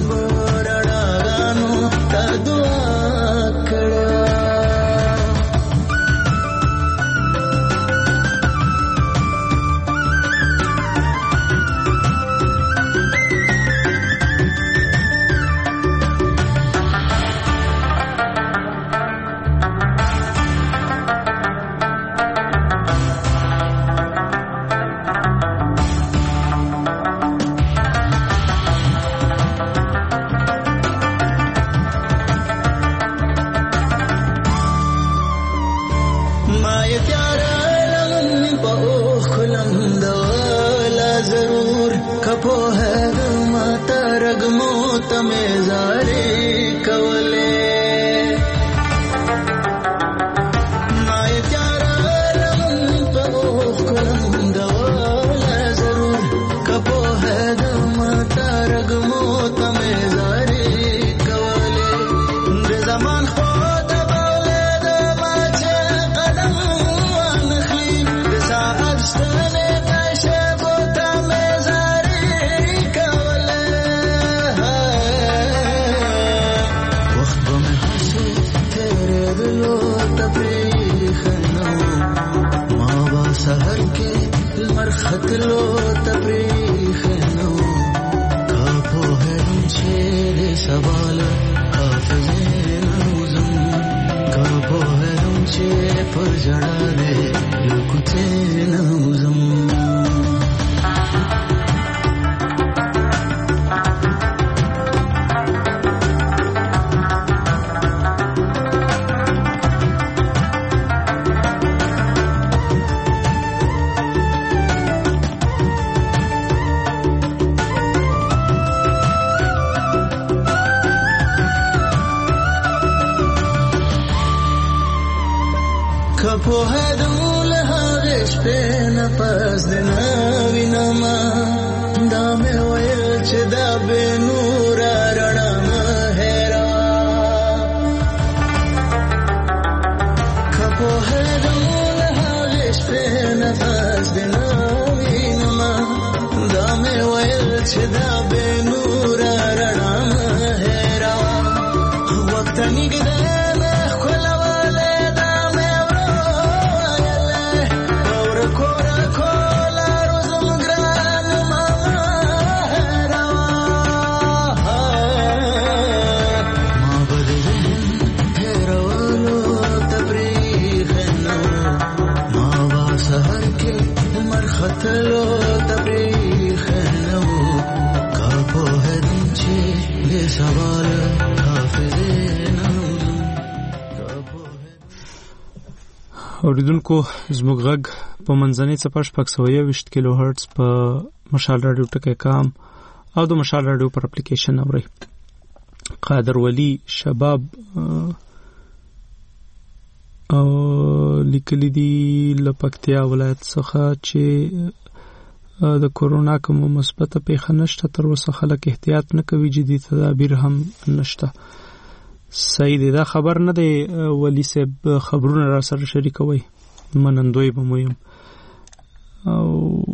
اوریدونکو زموږ غږ په منځنۍ څپه شپږ سوه یوویشت کیلو هرتز په مشال راډیو ټکی کام او د مشال راډیو پر اپلیکیشن اورئ. قادر ولی شباب او لیکلی دی له پکتیا ولایت څخه چې د کورونا کوم مثبته پیښه نشته، تر اوسه خلک احتیاط نه کوي، جدي تدابیر هم نشته. صحیح دی، دا خبر نه دی ولی صاحب، خبرونه را سره شریکوي، منندوی به مو یم. او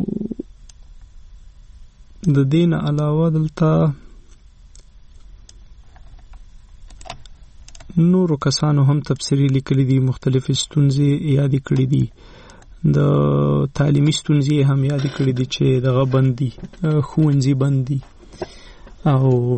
د دین علاوه دلته نورو کسانو هم تفسیری لیکلي دي، مختلف ستونزې یادې کړې دي، د تعلیمي ستونزې هم یادې کړې دي چې دغه بند دي، ښوونځي بند دي، او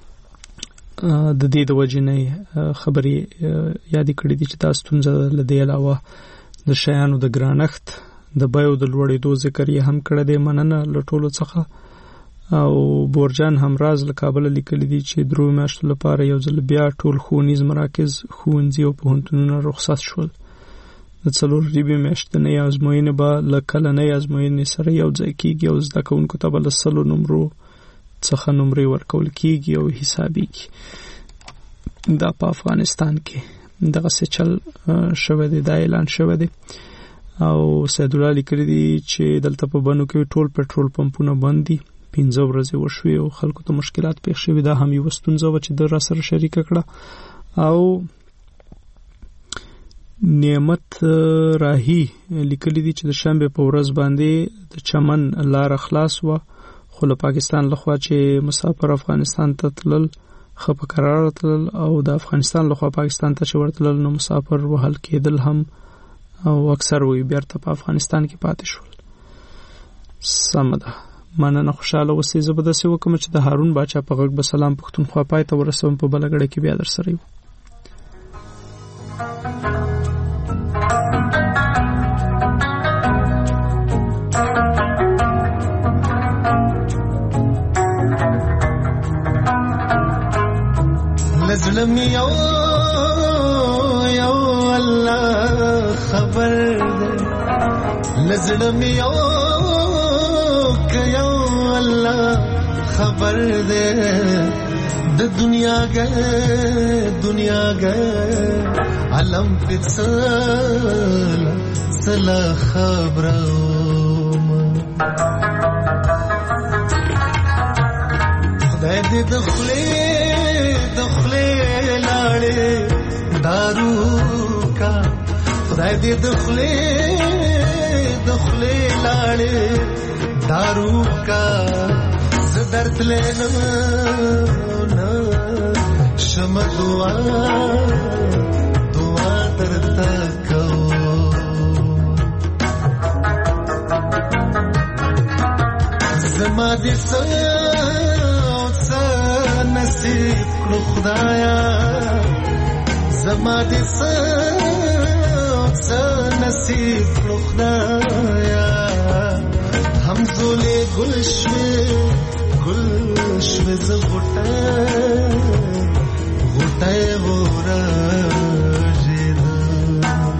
د دې د وجې نه خبرې یادې کړې دي چې دا ستونزه له دې علاوه د شیانو د ګرانښت، د بیو د لوړېدو ذکر یې هم کړی دی. مننه له ټولو څخه. او بورجان همراز له کابله لیکلي دي چې درو میاشتو لپاره یو ځل بیا ټول ښوونیز مراکز، ښوونځي او پوهنتونونه رخصت شول. د څلور ریبې میاشتنۍ ازموینې به له کلنۍ ازموینې سره یو ځای کېږي او زده کوونکو ته به له سلو نمرو څخه نمرې ورکول کېږي او حسابېږي. دا په افغانستان کې دغسې چل شوی دی، دا اعلان شوی دی. او سیدالله لیکلي دي چې دلته په بنو کې ټول پټرول پمپونه بند دي، پنځه ورځې وشوې او خلکو ته مشکلات پېښ شوي. دا هم یوه ستونزه وه چې د را سره شریکه کړه. او نعمت راهي لیکلي دي چې د شنبې په ورځ باندې د چمن لاره خلاص وه، خو له پاکستان لخوا چې مسافر افغانستان ته تلل ښه په قرار تلل، او د افغانستان لخوا پاکستان ته چې ورتلل نو مسافر وهل کېدل هم، او اکثر وی بیرته په افغانستان کې پاتې شول. سمه ده، مننه، خوشحاله اوسئ. زه به داسې وکړم چې د هارون باچا په غږ به سلام پښتونخوا پای ته ورسوم، په بله ګړۍ کې بیا در سره یو. لزړه مې یو یو الله خبر دی، لزړه مې یو که یو الله خبر دی، د دنیا گئے دنیا گئے علم پہ سلا سلا خبرم، خدای دې د خولې د خولې لاړې دارو کا، خدای دې د خولې د خولې لاړې دارو کا، زه درتلې نه شم دعا دعا درته کوم، زما دې څه نصیب کړو خدایا، زما دې څه څه نصیب کړو خدایا، همزولې ګل شوې ګل شوې زه غوټه غوټه ورژېدم،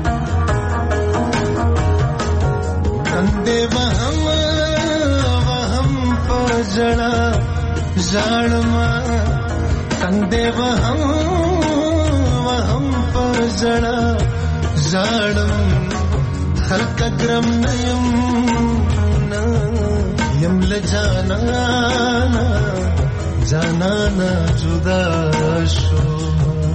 کندې به هم وهم په ژړا ژاړما، کندې به هم وهم پر ژړا ژاړم، خلک ګرم نه یم نه یم له جانانا جانانا جدا شوم.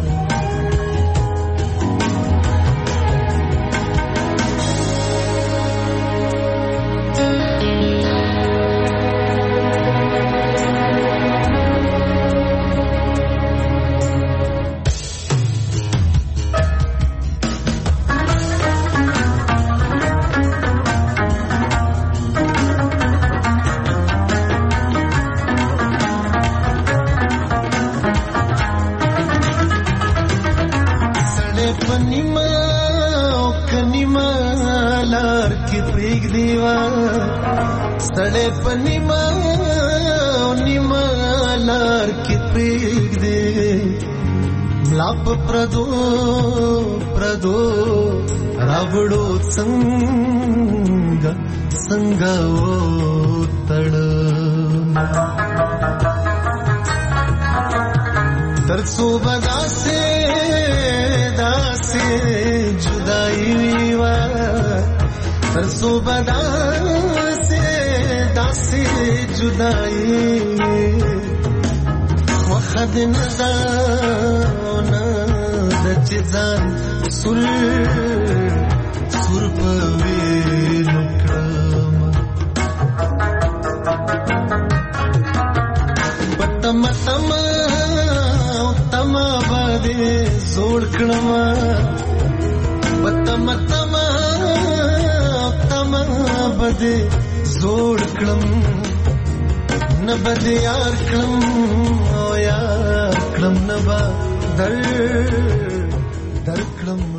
سړې په نیمه نیمه لار کې پرېږدې، ملا په پردو پردو راوړو څنګه څنګه وتړم، تر څو به داسې داسې جدایي وه، تر څو به داسې داسې جدایي خوښ خد ندا نه د چزان سر سر په ویلو کړم پتم تم تم باندې زوړ کړم پتم تم تم باندې زوړ کړم نبد یار کلم او یار کلم نبا در در کلم